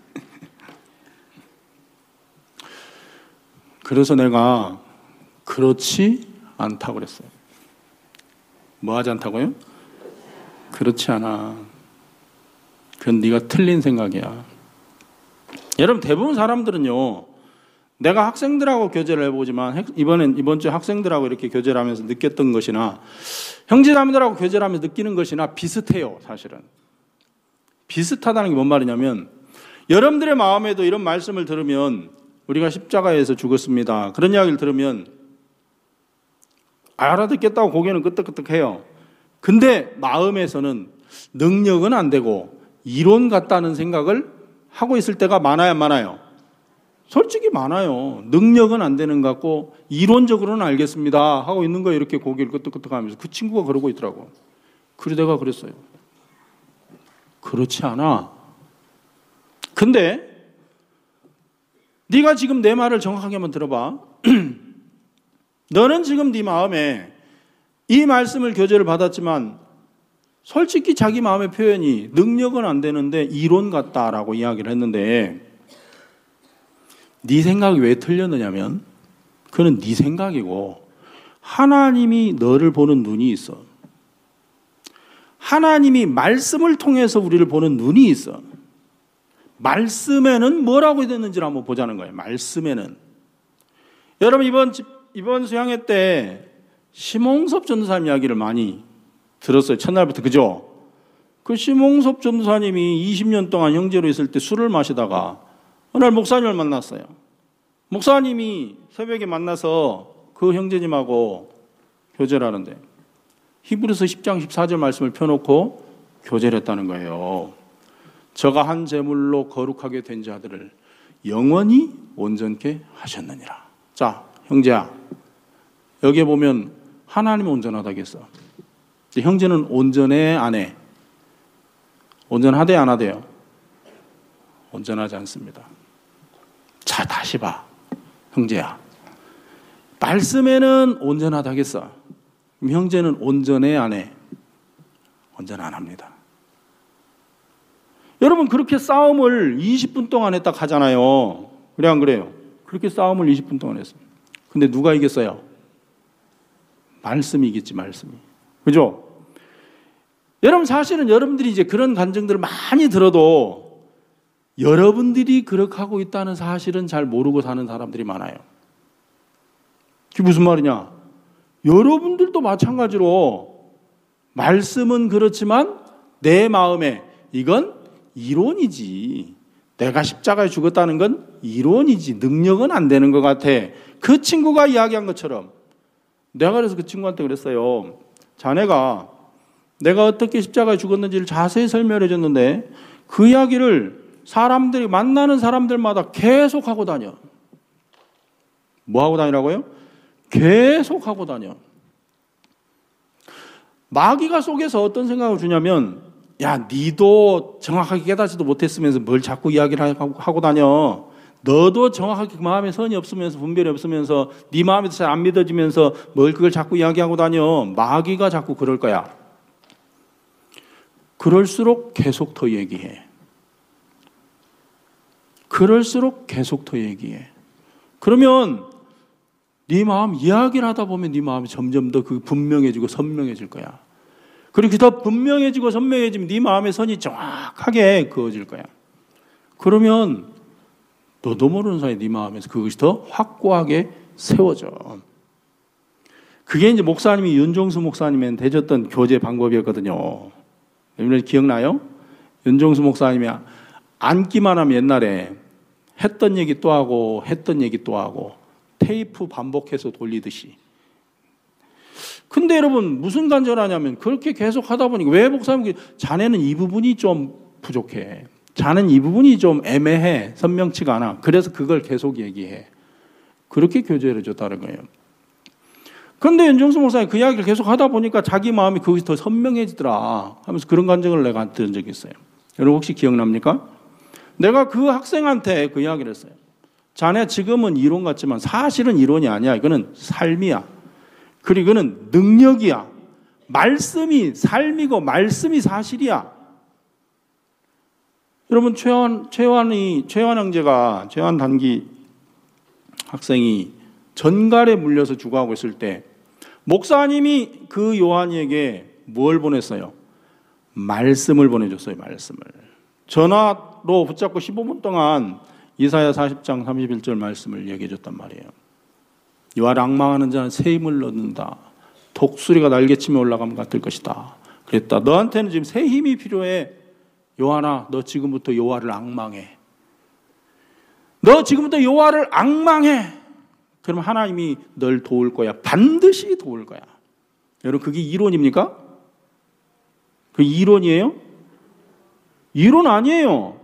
[SPEAKER 1] 그래서 내가 그렇지 않다고 그랬어요. 뭐 하지 않다고요? 그렇지 않아. 그건 네가 틀린 생각이야. 여러분 대부분 사람들은요, 내가 학생들하고 교제를 해보지만 이번엔 이번 주 학생들하고 이렇게 교제를 하면서 느꼈던 것이나 형제자매들하고 교제를 하면서 느끼는 것이나 비슷해요. 사실은 비슷하다는 게 뭔 말이냐면 여러분들의 마음에도 이런 말씀을 들으면 우리가 십자가에서 죽었습니다. 그런 이야기를 들으면 알아듣겠다고 고개는 끄덕끄덕해요. 근데 마음에서는 능력은 안 되고 이론 같다는 생각을 하고 있을 때가 많아야 많아요. 솔직히 많아요. 능력은 안 되는 것 같고 이론적으로는 알겠습니다 하고 있는 거예요. 이렇게 고개를 끄덕끄덕하면서. 그 친구가 그러고 있더라고. 그래서 내가 그랬어요. 그렇지 않아. 근데 네가 지금 내 말을 정확하게 한번 들어봐. 너는 지금 네 마음에 이 말씀을 교제를 받았지만 솔직히 자기 마음의 표현이 능력은 안 되는데 이론 같다라고 이야기를 했는데 네 생각이 왜 틀렸느냐면 그건 네 생각이고 하나님이 너를 보는 눈이 있어. 하나님이 말씀을 통해서 우리를 보는 눈이 있어. 말씀에는 뭐라고 되는지를 한번 보자는 거예요. 말씀에는. 여러분 이번 이번 수양회 때 심홍섭 전도사님 이야기를 많이 들었어요. 첫날부터. 그죠? 그 심홍섭 전도사님이 이십 년 동안 형제로 있을 때 술을 마시다가 어느 날 목사님을 만났어요. 목사님이 새벽에 만나서 그 형제님하고 교제를 하는데 히브리서 십 장 십사 절 말씀을 펴놓고 교제를 했다는 거예요. 저가 한 제물로 거룩하게 된 자들을 영원히 온전케 하셨느니라. 자, 형제야, 여기에 보면 하나님은 온전하다겠어. 형제는 온전해 안 해? 온전하대 안 하대요? 온전하지 않습니다. 자, 다시 봐. 형제야, 말씀에는 온전하다겠어. 형제는 온전해 안 해? 온전 안 합니다. 여러분 그렇게 싸움을 이십 분 동안 했다 하잖아요. 그래 안 그래요? 그렇게 싸움을 이십 분 동안 했어요. 근데 누가 이겼어요? 말씀이 이겼지, 말씀이. 그죠? 여러분 사실은 여러분들이 이제 그런 간증들을 많이 들어도 여러분들이 그렇게 하고 있다는 사실은 잘 모르고 사는 사람들이 많아요. 그게 무슨 말이냐? 여러분들도 마찬가지로 말씀은 그렇지만 내 마음에 이건 이론이지. 내가 십자가에 죽었다는 건 이론이지. 능력은 안 되는 것 같아. 그 친구가 이야기한 것처럼 내가 그래서 그 친구한테 그랬어요. 자네가 내가 어떻게 십자가에 죽었는지를 자세히 설명해 줬는데 그 이야기를 사람들이 만나는 사람들마다 계속 하고 다녀. 뭐 하고 다니라고요? 계속 하고 다녀. 마귀가 속에서 어떤 생각을 주냐면 야, 니도 정확하게 깨닫지도 못했으면서 뭘 자꾸 이야기를 하고 다녀. 너도 정확하게 마음에 선이 없으면서 분별이 없으면서 네 마음에도 잘 안 믿어지면서 뭘 그걸 자꾸 이야기하고 다녀. 마귀가 자꾸 그럴 거야. 그럴수록 계속 더 얘기해. 그럴수록 계속 더 얘기해. 그러면 네 마음 이야기를 하다 보면 네 마음이 점점 더 그 분명해지고 선명해질 거야. 그리고 더 분명해지고 선명해지면 네 마음의 선이 정확하게 그어질 거야. 그러면 너도 모르는 사이에 네 마음에서 그것이 더 확고하게 세워져. 그게 이제 목사님이 윤종수 목사님한테 해줬던 교제 방법이었거든요. 여러분 기억나요? 윤종수 목사님이 앉기만 하면 옛날에 했던 얘기 또 하고 했던 얘기 또 하고 테이프 반복해서 돌리듯이. 근데 여러분 무슨 간절하냐면 그렇게 계속 하다 보니까 왜 목사님 자네는 이 부분이 좀 부족해. 자는 이 부분이 좀 애매해. 선명치가 않아. 그래서 그걸 계속 얘기해. 그렇게 교제를 해줬다는 거예요. 그런데 윤정수 목사님 그 이야기를 계속 하다 보니까 자기 마음이 거기서 더 선명해지더라 하면서 그런 감정을 내가 들은 적이 있어요. 여러분 혹시 기억납니까? 내가 그 학생한테 그 이야기를 했어요. 자네 지금은 이론 같지만 사실은 이론이 아니야. 이거는 삶이야. 그리고 이거는 능력이야. 말씀이 삶이고 말씀이 사실이야. 여러분 최환, 최환이, 최환 형제가, 최환 단기 학생이 전갈에 물려서 죽어가고 있을 때 목사님이 그 요한이에게 뭘 보냈어요? 말씀을 보내줬어요. 말씀을. 전화로 붙잡고 십오 분 동안 이사야 사십 장 삼십일 절 말씀을 얘기해 줬단 말이에요. 요한 앙망하는 자는 새 힘을 얻는다. 독수리가 날개치며 올라가면 같을 것이다. 그랬다. 너한테는 지금 새 힘이 필요해. 요한아, 너 지금부터 여호와를 앙망해. 너 지금부터 여호와를 앙망해. 그럼 하나님이 널 도울 거야. 반드시 도울 거야. 여러분 그게 이론입니까? 그 이론이에요? 이론 아니에요.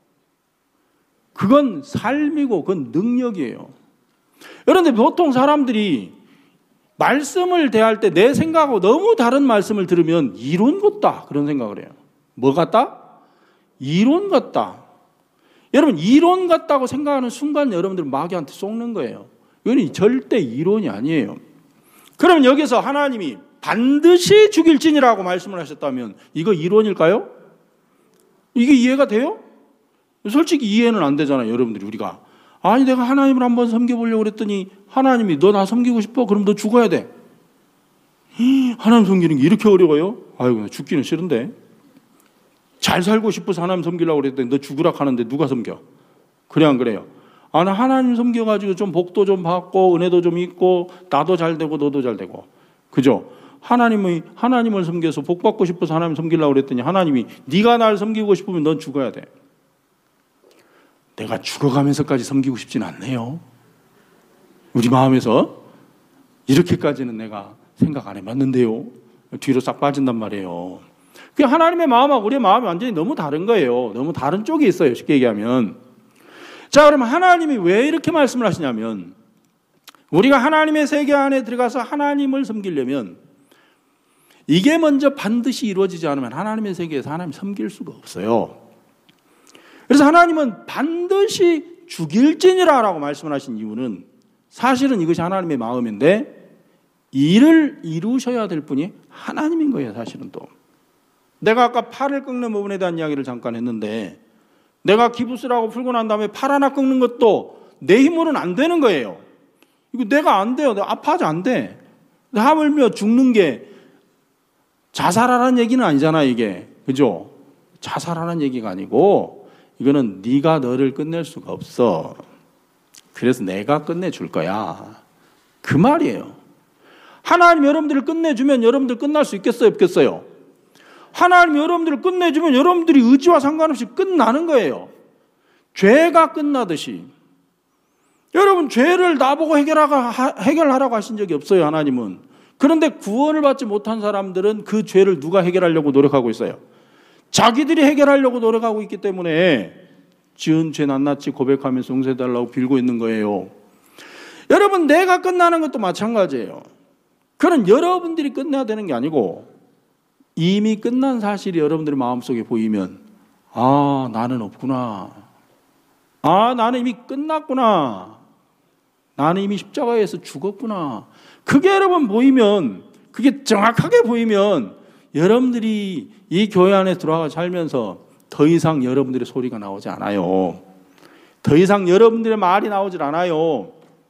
[SPEAKER 1] 그건 삶이고 그건 능력이에요. 그런데 보통 사람들이 말씀을 대할 때 내 생각하고 너무 다른 말씀을 들으면 이론 같다 그런 생각을 해요. 뭐 같다? 이론 같다. 여러분 이론 같다고 생각하는 순간 여러분들은 마귀한테 속는 거예요. 이건 절대 이론이 아니에요. 그러면 여기서 하나님이 반드시 죽일지니라고 말씀을 하셨다면 이거 이론일까요? 이게 이해가 돼요? 솔직히 이해는 안 되잖아요. 여러분들이 우리가 아니 내가 하나님을 한번 섬겨보려고 그랬더니 하나님이 너 나 섬기고 싶어? 그럼 너 죽어야 돼. 하나님 섬기는 게 이렇게 어려워요? 아이고 죽기는 싫은데. 잘 살고 싶어서 하나님 섬기려고 그랬더니 너 죽으라 하는데 누가 섬겨? 그래 안 그래요? 아, 나 하나님 섬겨가지고 좀 복도 좀 받고 은혜도 좀 있고 나도 잘 되고 너도 잘 되고 그죠? 하나님의 하나님을 섬겨서 복 받고 싶어서 하나님 섬기려고 그랬더니 하나님이 네가 날 섬기고 싶으면 넌 죽어야 돼. 내가 죽어가면서까지 섬기고 싶지는 않네요. 우리 마음에서 이렇게까지는 내가 생각 안 해봤는데요. 뒤로 싹 빠진단 말이에요. 그 하나님의 마음하고 우리의 마음이 완전히 너무 다른 거예요. 너무 다른 쪽에 있어요. 쉽게 얘기하면. 자, 그러면 하나님이 왜 이렇게 말씀을 하시냐면 우리가 하나님의 세계 안에 들어가서 하나님을 섬기려면 이게 먼저 반드시 이루어지지 않으면 하나님의 세계에서 하나님 섬길 수가 없어요. 그래서 하나님은 반드시 죽일지니라 라고 말씀을 하신 이유는 사실은 이것이 하나님의 마음인데 이를 이루셔야 될 분이 하나님인 거예요. 사실은 또 내가 아까 팔을 꺾는 부분에 대한 이야기를 잠깐 했는데 내가 기부스라고 풀고 난 다음에 팔 하나 꺾는 것도 내 힘으로는 안 되는 거예요. 이거 내가 안 돼요. 내가 아파하지 안 돼. 하물며 죽는 게 자살하라는 얘기는 아니잖아 이게. 그죠? 자살하라는 얘기가 아니고 이거는 네가 너를 끝낼 수가 없어. 그래서 내가 끝내줄 거야. 그 말이에요. 하나님 여러분들을 끝내주면 여러분들 끝날 수 있겠어요? 없겠어요? 하나님 여러분들을 끝내주면 여러분들이 의지와 상관없이 끝나는 거예요. 죄가 끝나듯이. 여러분 죄를 나보고 해결하라, 해결하라고 하신 적이 없어요. 하나님은. 그런데 구원을 받지 못한 사람들은 그 죄를 누가 해결하려고 노력하고 있어요? 자기들이 해결하려고 노력하고 있기 때문에 지은 죄 낱낱이 고백하면서 용서해달라고 빌고 있는 거예요. 여러분 내가 끝나는 것도 마찬가지예요. 그건 여러분들이 끝내야 되는 게 아니고 이미 끝난 사실이 여러분들의 마음속에 보이면 아 나는 없구나. 아 나는 이미 끝났구나. 나는 이미 십자가에서 죽었구나. 그게 여러분 보이면 그게 정확하게 보이면 여러분들이 이 교회 안에 들어와 살면서 더 이상 여러분들의 소리가 나오지 않아요. 더 이상 여러분들의 말이 나오질 않아요.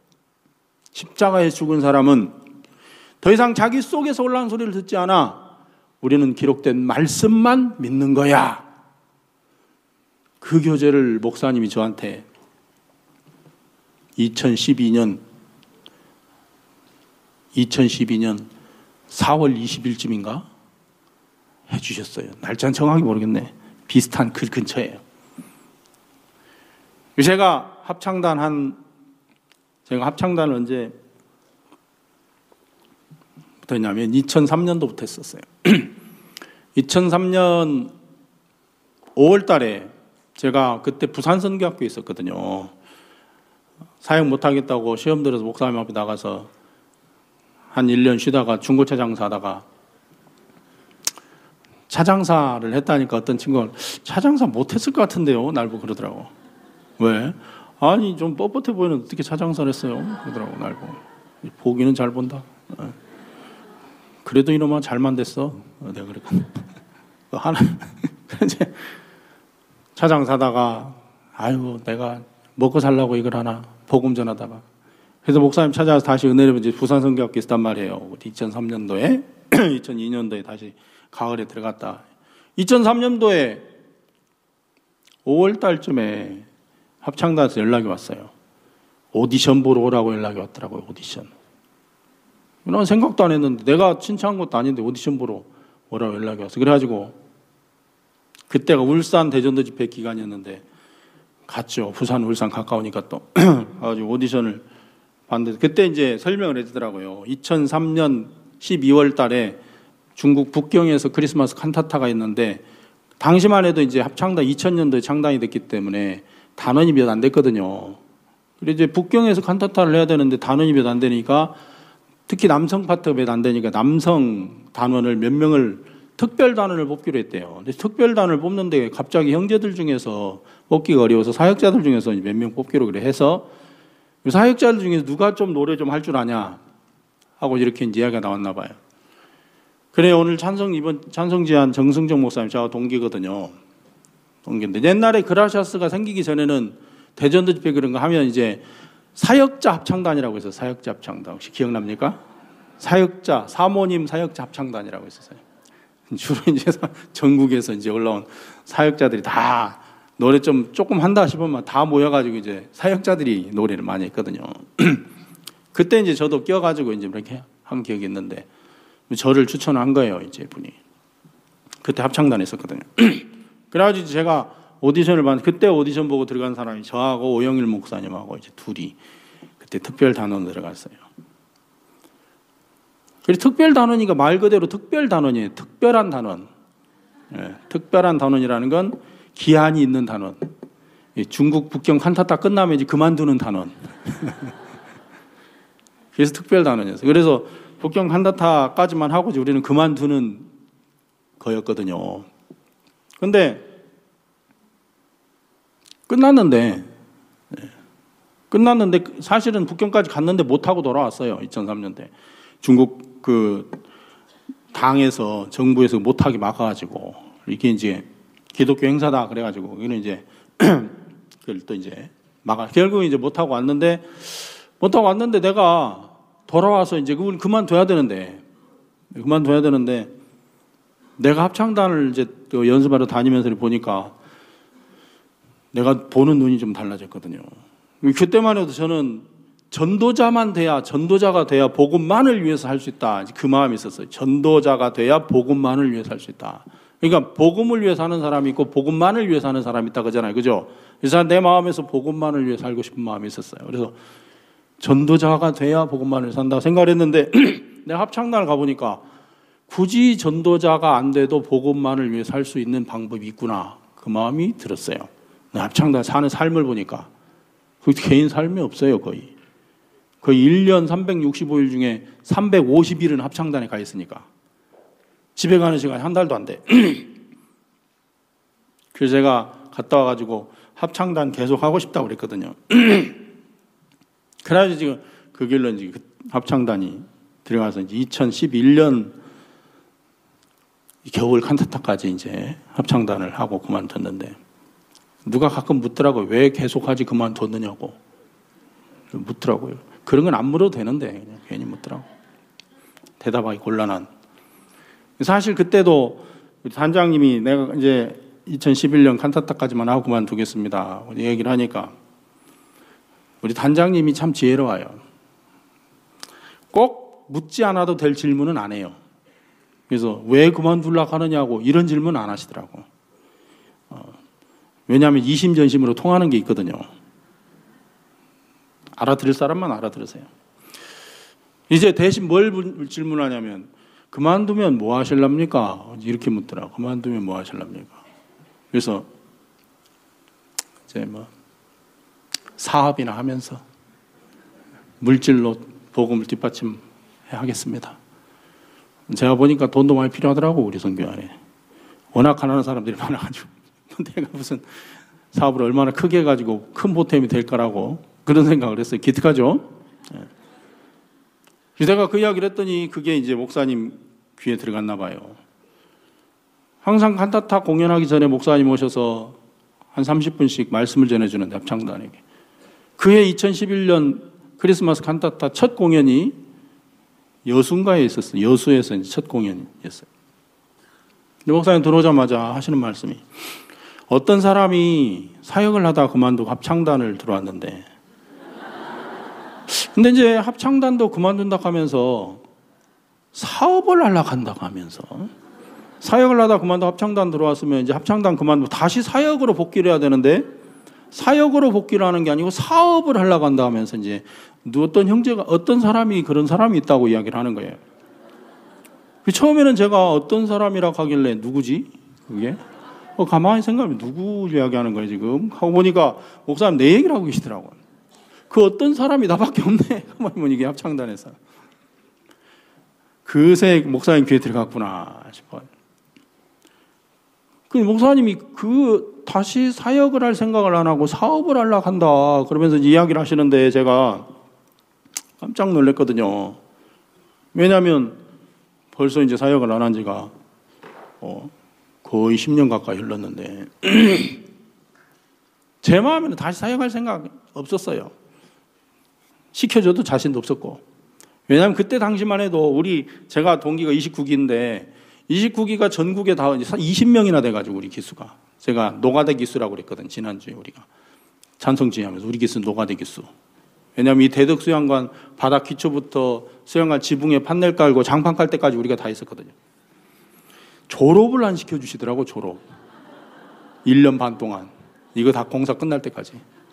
[SPEAKER 1] 십자가에 죽은 사람은 더 이상 자기 속에서 올라온 소리를 듣지 않아. 우리는 기록된 말씀만 믿는 거야. 그 교제를 목사님이 저한테 이천십이 년 이천십이 년 사월 이십일쯤인가 해주셨어요. 날짜는 정확히 모르겠네. 비슷한 그 근처예요. 제가 합창단 한 제가 합창단을 언제 부터 했냐면 이천삼 년도부터 했었어요. 이천삼 년 오월 달에 제가 그때 부산선교학교에 있었거든요. 사역 못하겠다고 시험 들어서 목사님 앞에 나가서 한 일 년 쉬다가 중고차 장사하다가 차 장사를 했다니까 어떤 친구가 차 장사 못했을 것 같은데요? 날 보고 그러더라고. 왜? 아니 좀 뻣뻣해 보이는데 어떻게 차 장사를 했어요? 그러더라고. 날 보고. 보기는 잘 본다. 그래도 이놈아 잘만 됐어. 내가 그랬거든. 하나 이제 차 장사다가 아이고 내가 먹고 살라고 이걸 하나 복음 전하다가 그래서 목사님 찾아와서 다시 은혜를 이제 부산 선교학교에 있었단 말이에요. 이천삼 년도에 이천이 년도에 다시 가을에 들어갔다. 이천삼 년도에 오월 달쯤에 합창단에서 연락이 왔어요. 오디션 보러 오라고 연락이 왔더라고요. 오디션. 난 생각도 안 했는데 내가 신청한 것도 아닌데 오디션 보러 오라고 연락이 왔어. 그래가지고 그때가 울산 대전도 집회 기간이었는데 갔죠. 부산, 울산 가까우니까 또 가가지고 오디션을 봤는데 그때 이제 설명을 해주더라고요. 이천삼 년 십이월 달에 중국 북경에서 크리스마스 칸타타가 있는데 당시만 해도 이제 합창단 이천 년도에 창단이 됐기 때문에 단원이 몇 안 됐거든요. 그래서 이제 북경에서 칸타타를 해야 되는데 단원이 몇 안 되니까 특히 남성 파트가 몇 안 되니까 남성 단원을 몇 명을 특별 단원을 뽑기로 했대요. 근데 특별 단원을 뽑는데 갑자기 형제들 중에서 뽑기가 어려워서 사역자들 중에서 몇 명 뽑기로 그래 해서 사역자들 중에서 누가 좀 노래 좀 할 줄 아냐 하고 이렇게 이제 이야기가 나왔나 봐요. 그래 오늘 찬성 이번 찬성지한 정승정 목사님 저하고 동기거든요. 동기인데 옛날에 그라시아스가 생기기 전에는 대전도 집회 그런 거 하면 이제 사역자 합창단이라고 해서 사역자 합창단 혹시 기억납니까? 사역자 사모님 사역자 합창단이라고 했었어요. 주로 이제 전국에서 이제 올라온 사역자들이 다 노래 좀 조금 한다 싶으면 다 모여가지고 이제 사역자들이 노래를 많이 했거든요. 그때 이제 저도 껴가지고 이제 이렇게 한 기억이 있는데 저를 추천한 거예요, 이제 분이. 그때 합창단에 있었거든요. 그래가지고 제가 오디션을 봤는데 그때 오디션 보고 들어간 사람이 저하고 오영일 목사님하고 이제 둘이 그때 특별 단원 들어갔어요. 그래서 특별 단원이니까 말 그대로 특별 단원이에요. 특별한 단원. 예, 특별한 단원이라는 건 기한이 있는 단원. 중국 북경 칸타타 끝나면 이제 그만두는 단원. 그래서 특별 단원이었어요. 그래서 북경 칸타타까지만 하고 이제 우리는 그만두는 거였거든요. 근데 끝났는데 예, 끝났는데 사실은 북경까지 갔는데 못하고 돌아왔어요. 이천삼 년대. 중국 그 당에서 정부에서 못하게 막아가지고 이게 이제 기독교 행사다 그래가지고 이는 이제 그걸 또 이제 막아 결국 이제 못하고 왔는데 못하고 왔는데 내가 돌아와서 이제 그걸 그만둬야 되는데 그만둬야 되는데 내가 합창단을 이제 또 연습하러 다니면서 보니까 내가 보는 눈이 좀 달라졌거든요. 그때만 해도 저는 전도자만 돼야 전도자가 돼야 복음만을 위해서 할 수 있다. 그 마음이 있었어요. 전도자가 돼야 복음만을 위해서 할 수 있다. 그러니까 복음을 위해서 하는 사람이 있고 복음만을 위해서 하는 사람이 있다 그러잖아요. 그죠? 그래서 내 마음에서 복음만을 위해서 살고 싶은 마음이 있었어요. 그래서 전도자가 돼야 복음만을 산다고 생각을 했는데 내가 합창단을 가보니까 굳이 전도자가 안 돼도 복음만을 위해서 살 수 있는 방법이 있구나. 그 마음이 들었어요. 합창단 사는 삶을 보니까 그 개인 삶이 없어요. 거의. 거의 일 년 삼백육십오 일 중에 삼백오십 일은 합창단에 가 있으니까 집에 가는 시간이 한 달도 안 돼. 그래서 제가 갔다 와가지고 합창단 계속 하고 싶다고 그랬거든요. 그래가지고 지금 그 길로 이제 합창단이 들어가서 이제 이천십일 년 겨울 칸타타까지 이제 합창단을 하고 그만뒀는데 누가 가끔 묻더라고요. 왜 계속하지 그만뒀느냐고 묻더라고요. 그런 건 안 물어도 되는데 그냥 괜히 묻더라고. 대답하기 곤란한. 사실 그때도 단장님이 내가 이제 이천십일 년 칸타타까지만 하고 그만두겠습니다. 얘기를 하니까 우리 단장님이 참 지혜로워요. 꼭 묻지 않아도 될 질문은 안 해요. 그래서 왜 그만두려고 하느냐고 이런 질문 안 하시더라고. 어, 왜냐하면 이심전심으로 통하는 게 있거든요. 알아들을 사람만 알아들으세요. 이제 대신 뭘 질문하냐면 그만두면 뭐 하실랍니까? 이렇게 묻더라고. 그만두면 뭐 하실랍니까? 그래서 이제 뭐 사업이나 하면서 물질로 복음을 뒷받침해 하겠습니다. 제가 보니까 돈도 많이 필요하더라고, 우리 선교 안에. 워낙 가난한 사람들이 많아가지고 내가 무슨 사업을 얼마나 크게 해가지고 큰 보탬이 될 거라고 그런 생각을 했어요. 기특하죠? 예. 제가 그 이야기를 했더니 그게 이제 목사님 귀에 들어갔나 봐요. 항상 칸타타 공연하기 전에 목사님 오셔서 한 삼십 분씩 말씀을 전해주는데, 합창단에게. 그해 이천십일 년 크리스마스 칸타타 첫 공연이 여수인가에 있었어요. 여수에서 첫 공연이었어요. 목사님 들어오자마자 하시는 말씀이, 어떤 사람이 사역을 하다 그만두고 합창단을 들어왔는데, 근데 이제 합창단도 그만둔다고 하면서 사업을 하려고 한다고 하면서, 사역을 하다 그만두고 합창단 들어왔으면 이제 합창단 그만두고 다시 사역으로 복귀를 해야 되는데, 사역으로 복귀를 하는 게 아니고 사업을 하려고 한다 하면서 이제 어떤 형제가, 어떤 사람이 그런 사람이 있다고 이야기를 하는 거예요. 처음에는 제가 어떤 사람이라고 하길래 누구지? 그게? 어, 가만히 생각하면 누구 이야기하는 거예요, 지금? 하고 보니까 목사님 내 얘기를 하고 계시더라고요. 그 어떤 사람이 나밖에 없네. 가만히 보니 이게 합창단에서. 그새 목사님 귀에 들어갔구나 싶어요. 그 목사님이 그 다시 사역을 할 생각을 안 하고 사업을 하려고 한다 그러면서 이야기를 하시는데 제가 깜짝 놀랐거든요. 왜냐하면 벌써 이제 사역을 안 한 지가 어, 거의 십 년 가까이 흘렀는데 제 마음에는 다시 사역할 생각 없었어요. 시켜줘도 자신도 없었고. 왜냐하면 그때 당시만 해도 우리, 제가 동기가 이십구 기인데 이십구 기가 전국에 다 이십 명이나 돼가지고 우리 기수가, 제가 노가대 기수라고 그랬거든. 지난주에 우리가 찬송 지휘하면서 우리 기수는 노가대 기수. 왜냐하면 이 대덕 수양관 바닥 기초부터 수양관 지붕에 판넬 깔고 장판 깔 때까지 우리가 다 있었거든요. 졸업을 안 시켜주시더라고. 졸업 일 년 반 동안 이거 다 공사 끝날 때까지.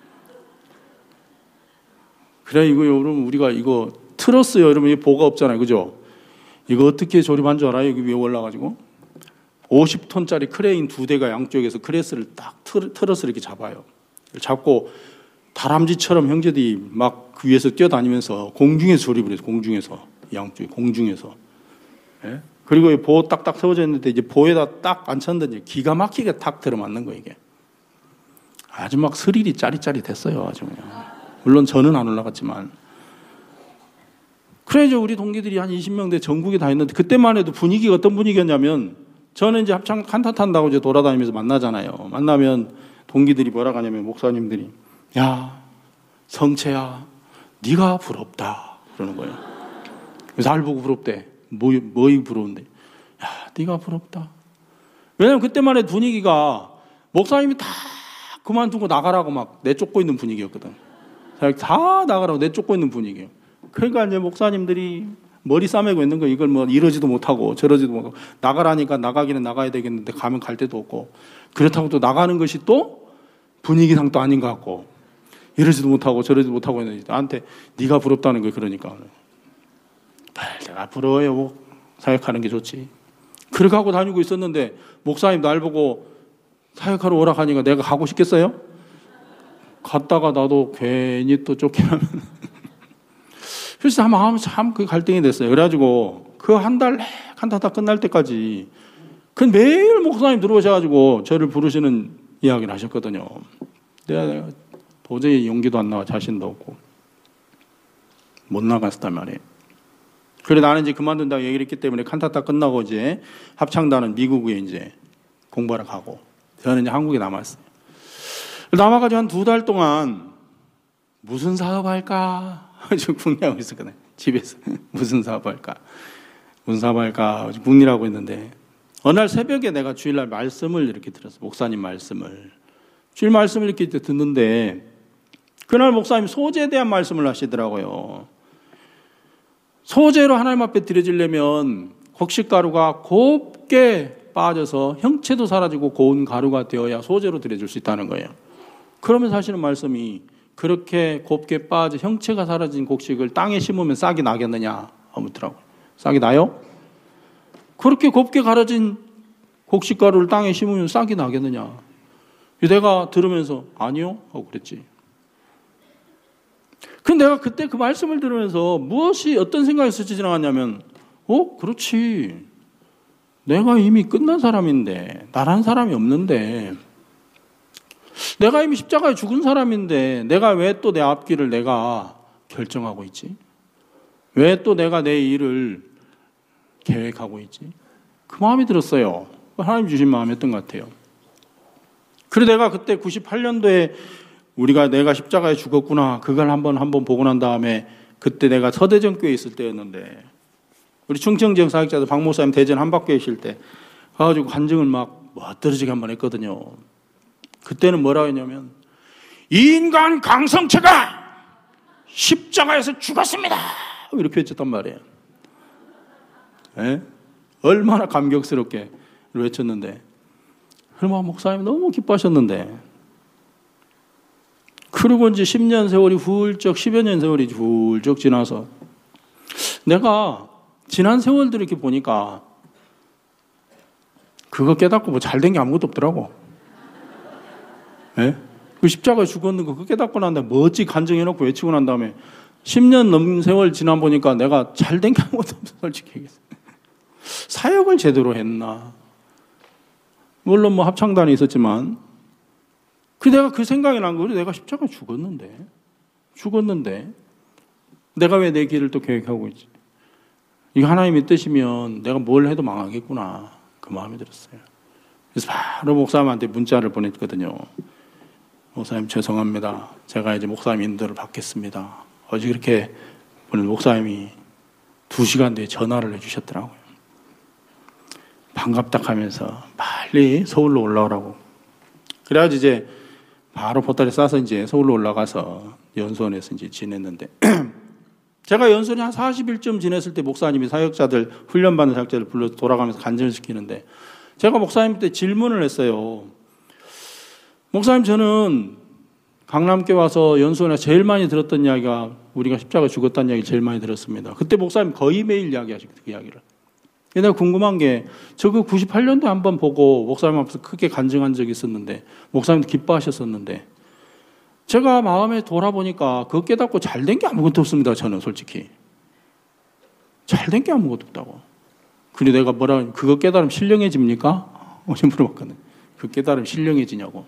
[SPEAKER 1] 그래, 이거 여러분 우리가 이거 틀었어요. 여러분 이 보가 없잖아요, 그죠? 이거 어떻게 조립한 줄 알아요? 여기 위에 올라가지고 오십 톤짜리 크레인 두 대가 양쪽에서 크레스를 딱 틀, 틀어서 이렇게 잡아요. 잡고 다람쥐처럼 형제들이 막 그 위에서 뛰어다니면서 공중에서 조립을 해서, 공중에서, 양쪽에 공중에서. 예? 그리고 보 딱딱 세워져 있는데 이제 보에다 딱 앉혔는데 기가 막히게 탁 들어맞는 거예요, 이게. 아주 막 스릴이 짜릿짜릿했어요, 아주 그냥. 물론 저는 안 올라갔지만. 그래서 우리 동기들이 한 이십 명대 전국에 다 있는데, 그때만 해도 분위기가 어떤 분위기였냐면, 저는 이제 합창 칸타 탄다고 이제 돌아다니면서 만나잖아요. 만나면 동기들이 뭐라 하냐면, 목사님들이, 야, 성채야, 네가 부럽다 그러는 거예요. 그래서 날 보고 부럽대. 뭐, 뭐이 부러운데? 야, 네가 부럽다. 왜냐면 그때만 해도 분위기가 목사님이 다 그만두고 나가라고 막 내쫓고 있는 분위기였거든. 다 나가라고 내쫓고 있는 분위기예요. 그러니까 이제 목사님들이 머리 싸매고 있는 거, 이걸 뭐 이러지도 못하고 저러지도 못하고, 나가라니까 나가기는 나가야 되겠는데 가면 갈 데도 없고, 그렇다고 또 나가는 것이 또 분위기상 또 아닌 것 같고, 이러지도 못하고 저러지도 못하고 있는데 나한테 네가 부럽다는 거예요. 그러니까 내가 부러워요. 뭐 사역하는 게 좋지. 그렇게 하고 다니고 있었는데 목사님 날 보고 사역하러 오라 하니까 내가 가고 싶겠어요? 갔다가 나도 괜히 또 쫓겨나면 그래서 마음이 참 그 갈등이 됐어요. 그래가지고 그 한 달 칸타타 끝날 때까지 그 매일 목사님 들어오셔가지고 저를 부르시는 이야기를 하셨거든요. 내가 도저히 용기도 안 나와, 자신도 없고 못 나갔단 말이에요. 그래 나는 이제 그만둔다고 얘기를 했기 때문에 칸타타 끝나고 이제 합창단은 미국에 이제 공부하러 가고, 저는 이제 한국에 남았어요. 남아가지고 한 두 달 동안 무슨 사업 할까 아주 궁리하고 있었거든요. 집에서 무슨 사업 할까 무슨 사업 할까 아주 궁리하고 있는데, 어느 날 새벽에 내가 주일날 말씀을 이렇게 들었어. 목사님 말씀을 주일 말씀을 이렇게 듣는데, 그날 목사님 소재에 대한 말씀을 하시더라고요. 소재로 하나님 앞에 드려지려면 곡식가루가 곱게 빠져서 형체도 사라지고 고운 가루가 되어야 소재로 드려질 수 있다는 거예요. 그러면서 하시는 말씀이, 그렇게 곱게 빠져 형체가 사라진 곡식을 땅에 심으면 싹이 나겠느냐 아무더라고요. 싹이 나요? 그렇게 곱게 가려진 곡식가루를 땅에 심으면 싹이 나겠느냐. 내가 들으면서 아니요 하고 그랬지. 근데 내가 그때 그 말씀을 들으면서 무엇이 어떤 생각이 스쳐 지나갔냐면 어? 그렇지. 내가 이미 끝난 사람인데 나란 사람이 없는데 내가 이미 십자가에 죽은 사람인데 내가 왜 또 내 앞길을 내가 결정하고 있지? 왜 또 내가 내 일을 계획하고 있지? 그 마음이 들었어요. 하나님 주신 마음이었던 것 같아요. 그래서 내가 그때 구십팔 년도에 우리가 내가 십자가에 죽었구나 그걸 한번 한번 보고 난 다음에 그때 내가 서대전교회에 있을 때였는데 우리 충청지역 사역자들 박 목사님 대전 한박교회 있을 때 가가지고 간증을 막 멋들어지게 한번 했거든요. 그때는 뭐라고 했냐면 이 인간 강성채가 십자가에서 죽었습니다 이렇게 외쳤단 말이에요. 에? 얼마나 감격스럽게 외쳤는데 그러면 목사님 너무 기뻐하셨는데 그리고 이제 십 년 세월이 훌쩍 십여 년 세월이 훌쩍 지나서 내가 지난 세월들 이렇게 보니까 그거 깨닫고 뭐 잘된 게 아무것도 없더라고. 예? 그 십자가에 죽었는 거 그거 깨닫고 난 다음에 멋지 간증해놓고 외치고 난 다음에 십 년 넘은 세월 지나 보니까 내가 잘된 게 아무것도 없어 솔직히 얘기해서. 사역을 제대로 했나? 물론 뭐 합창단이 있었지만 그 내가 그 생각이 난 거예요. 내가 십자가에 죽었는데 죽었는데 내가 왜 내 길을 또 계획하고 있지? 이거 하나님의 뜻이면 내가 뭘 해도 망하겠구나 그 마음이 들었어요. 그래서 바로 목사님한테 문자를 보냈거든요. 목사님 죄송합니다. 제가 이제 목사님 인도를 받겠습니다. 어제 그렇게 보낸 목사님이 두 시간 뒤에 전화를 해주셨더라고요. 반갑다 하면서 빨리 서울로 올라오라고. 그래가지고 이제 바로 보따리 싸서 이제 서울로 올라가서 연수원에서 이제 지냈는데 제가 연수원에 한 사십 일쯤 지냈을 때 목사님이 사역자들 훈련받는 사역자들 불러서 돌아가면서 간증을 시키는데 제가 목사님한테 질문을 했어요. 목사님 저는 강남교회 와서 연수원에서 제일 많이 들었던 이야기가 우리가 십자가 죽었다는 이야기를 제일 많이 들었습니다. 그때 목사님 거의 매일 이야기하시거든요. 그 이야기를. 내가 궁금한 게 저 그 구십팔 년도에 한번 보고 목사님 앞에서 크게 간증한 적이 있었는데 목사님도 기뻐하셨었는데 제가 마음에 돌아보니까 그거 깨닫고 잘된 게 아무것도 없습니다. 저는 솔직히 잘된 게 아무것도 없다고. 근데 내가 뭐라 그거 깨달으면 신령해집니까? 어제 물어봤거든. 그 깨달으면 신령해지냐고.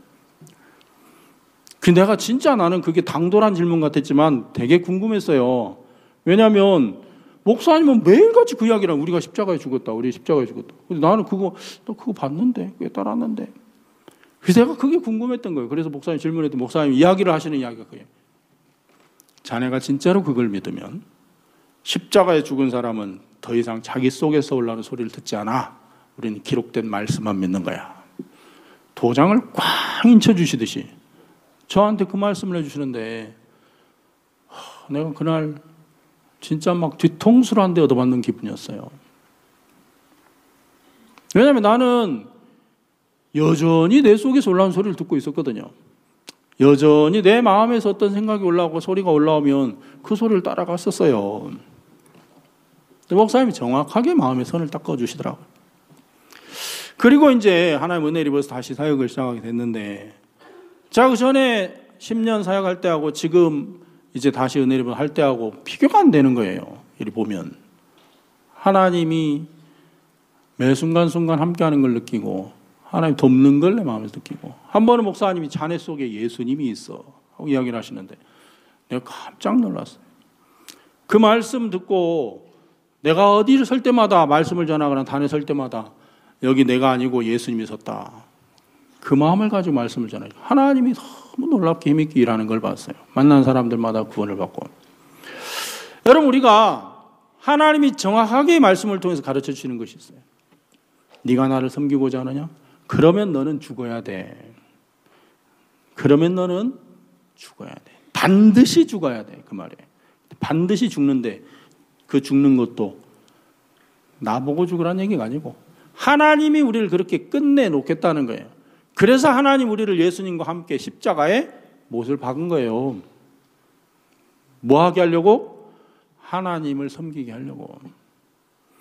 [SPEAKER 1] 근데 내가 진짜 나는 그게 당돌한 질문 같았지만 되게 궁금했어요. 왜냐하면 목사님은 매일같이 그 이야기랑 우리가 십자가에 죽었다. 우리 십자가에 죽었다. 근데 나는 그거 또 그거 봤는데 깨달았는데. 그래서 내가 그게 궁금했던 거예요. 그래서 목사님 질문했더니 목사님 이야기를 하시는 이야기가 그게 자네가 진짜로 그걸 믿으면 십자가에 죽은 사람은 더 이상 자기 속에서 올라오는 소리를 듣지 않아. 우리는 기록된 말씀만 믿는 거야. 도장을 꽉 인쳐주시듯이 저한테 그 말씀을 해주시는데 내가 그날 진짜 막 뒤통수를 한 대 얻어맞는 기분이었어요. 왜냐하면 나는 여전히 내 속에서 올라오는 소리를 듣고 있었거든요. 여전히 내 마음에서 어떤 생각이 올라오고 소리가 올라오면 그 소리를 따라갔었어요. 목사님이 정확하게 마음의 선을 닦아주시더라고요. 그리고 이제 하나님 은혜를 입어서 다시 사역을 시작하게 됐는데 자, 그 전에 십 년 사역할 때하고 지금 이제 다시 은혜를 할 때하고 비교가 안 되는 거예요. 이리 보면 하나님이 매 순간순간 함께하는 걸 느끼고 하나님 돕는 걸 내 마음에서 느끼고 한 번은 목사님이 자네 속에 예수님이 있어 하고 이야기를 하시는데 내가 깜짝 놀랐어요. 그 말씀 듣고 내가 어디를 설 때마다 말씀을 전하거나 단에 설 때마다 여기 내가 아니고 예수님이 섰다. 그 마음을 가지고 말씀을 전해요. 하나님이 너무 놀랍게 힘있게 일하는 걸 봤어요. 만난 사람들마다 구원을 받고. 여러분 우리가 하나님이 정확하게 말씀을 통해서 가르쳐 주시는 것이 있어요. 네가 나를 섬기고자 하느냐? 그러면 너는 죽어야 돼. 그러면 너는 죽어야 돼. 반드시 죽어야 돼. 그 말이에요. 반드시 죽는데 그 죽는 것도 나보고 죽으라는 얘기가 아니고 하나님이 우리를 그렇게 끝내놓겠다는 거예요. 그래서 하나님 우리를 예수님과 함께 십자가에 못을 박은 거예요. 뭐 하게 하려고? 하나님을 섬기게 하려고.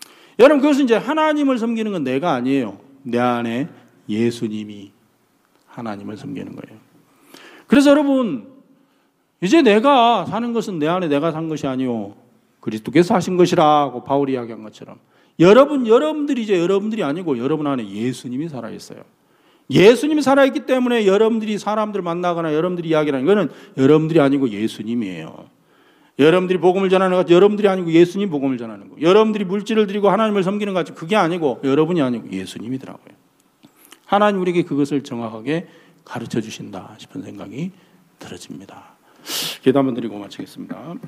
[SPEAKER 1] 여러분 그것은 이제 하나님을 섬기는 건 내가 아니에요. 내 안에 예수님이 하나님을 섬기는 거예요. 그래서 여러분, 이제 내가 사는 것은 내 안에 내가 산 것이 아니요 그리스도께서 하신 것이라고 바울이 이야기한 것처럼 여러분, 여러분들이 이제 여러분들이 아니고 여러분 안에 예수님이 살아있어요. 예수님이 살아있기 때문에 여러분들이 사람들 만나거나 여러분들이 이야기하는 것은 여러분들이 아니고 예수님이에요. 여러분들이 복음을 전하는 것 같이 여러분들이 아니고 예수님 복음을 전하는 거. 여러분들이 물질을 드리고 하나님을 섬기는 것 같이 그게 아니고 여러분이 아니고 예수님이더라고요. 하나님 우리에게 그것을 정확하게 가르쳐 주신다 싶은 생각이 들어집니다. 기도 한번 드리고 마치겠습니다.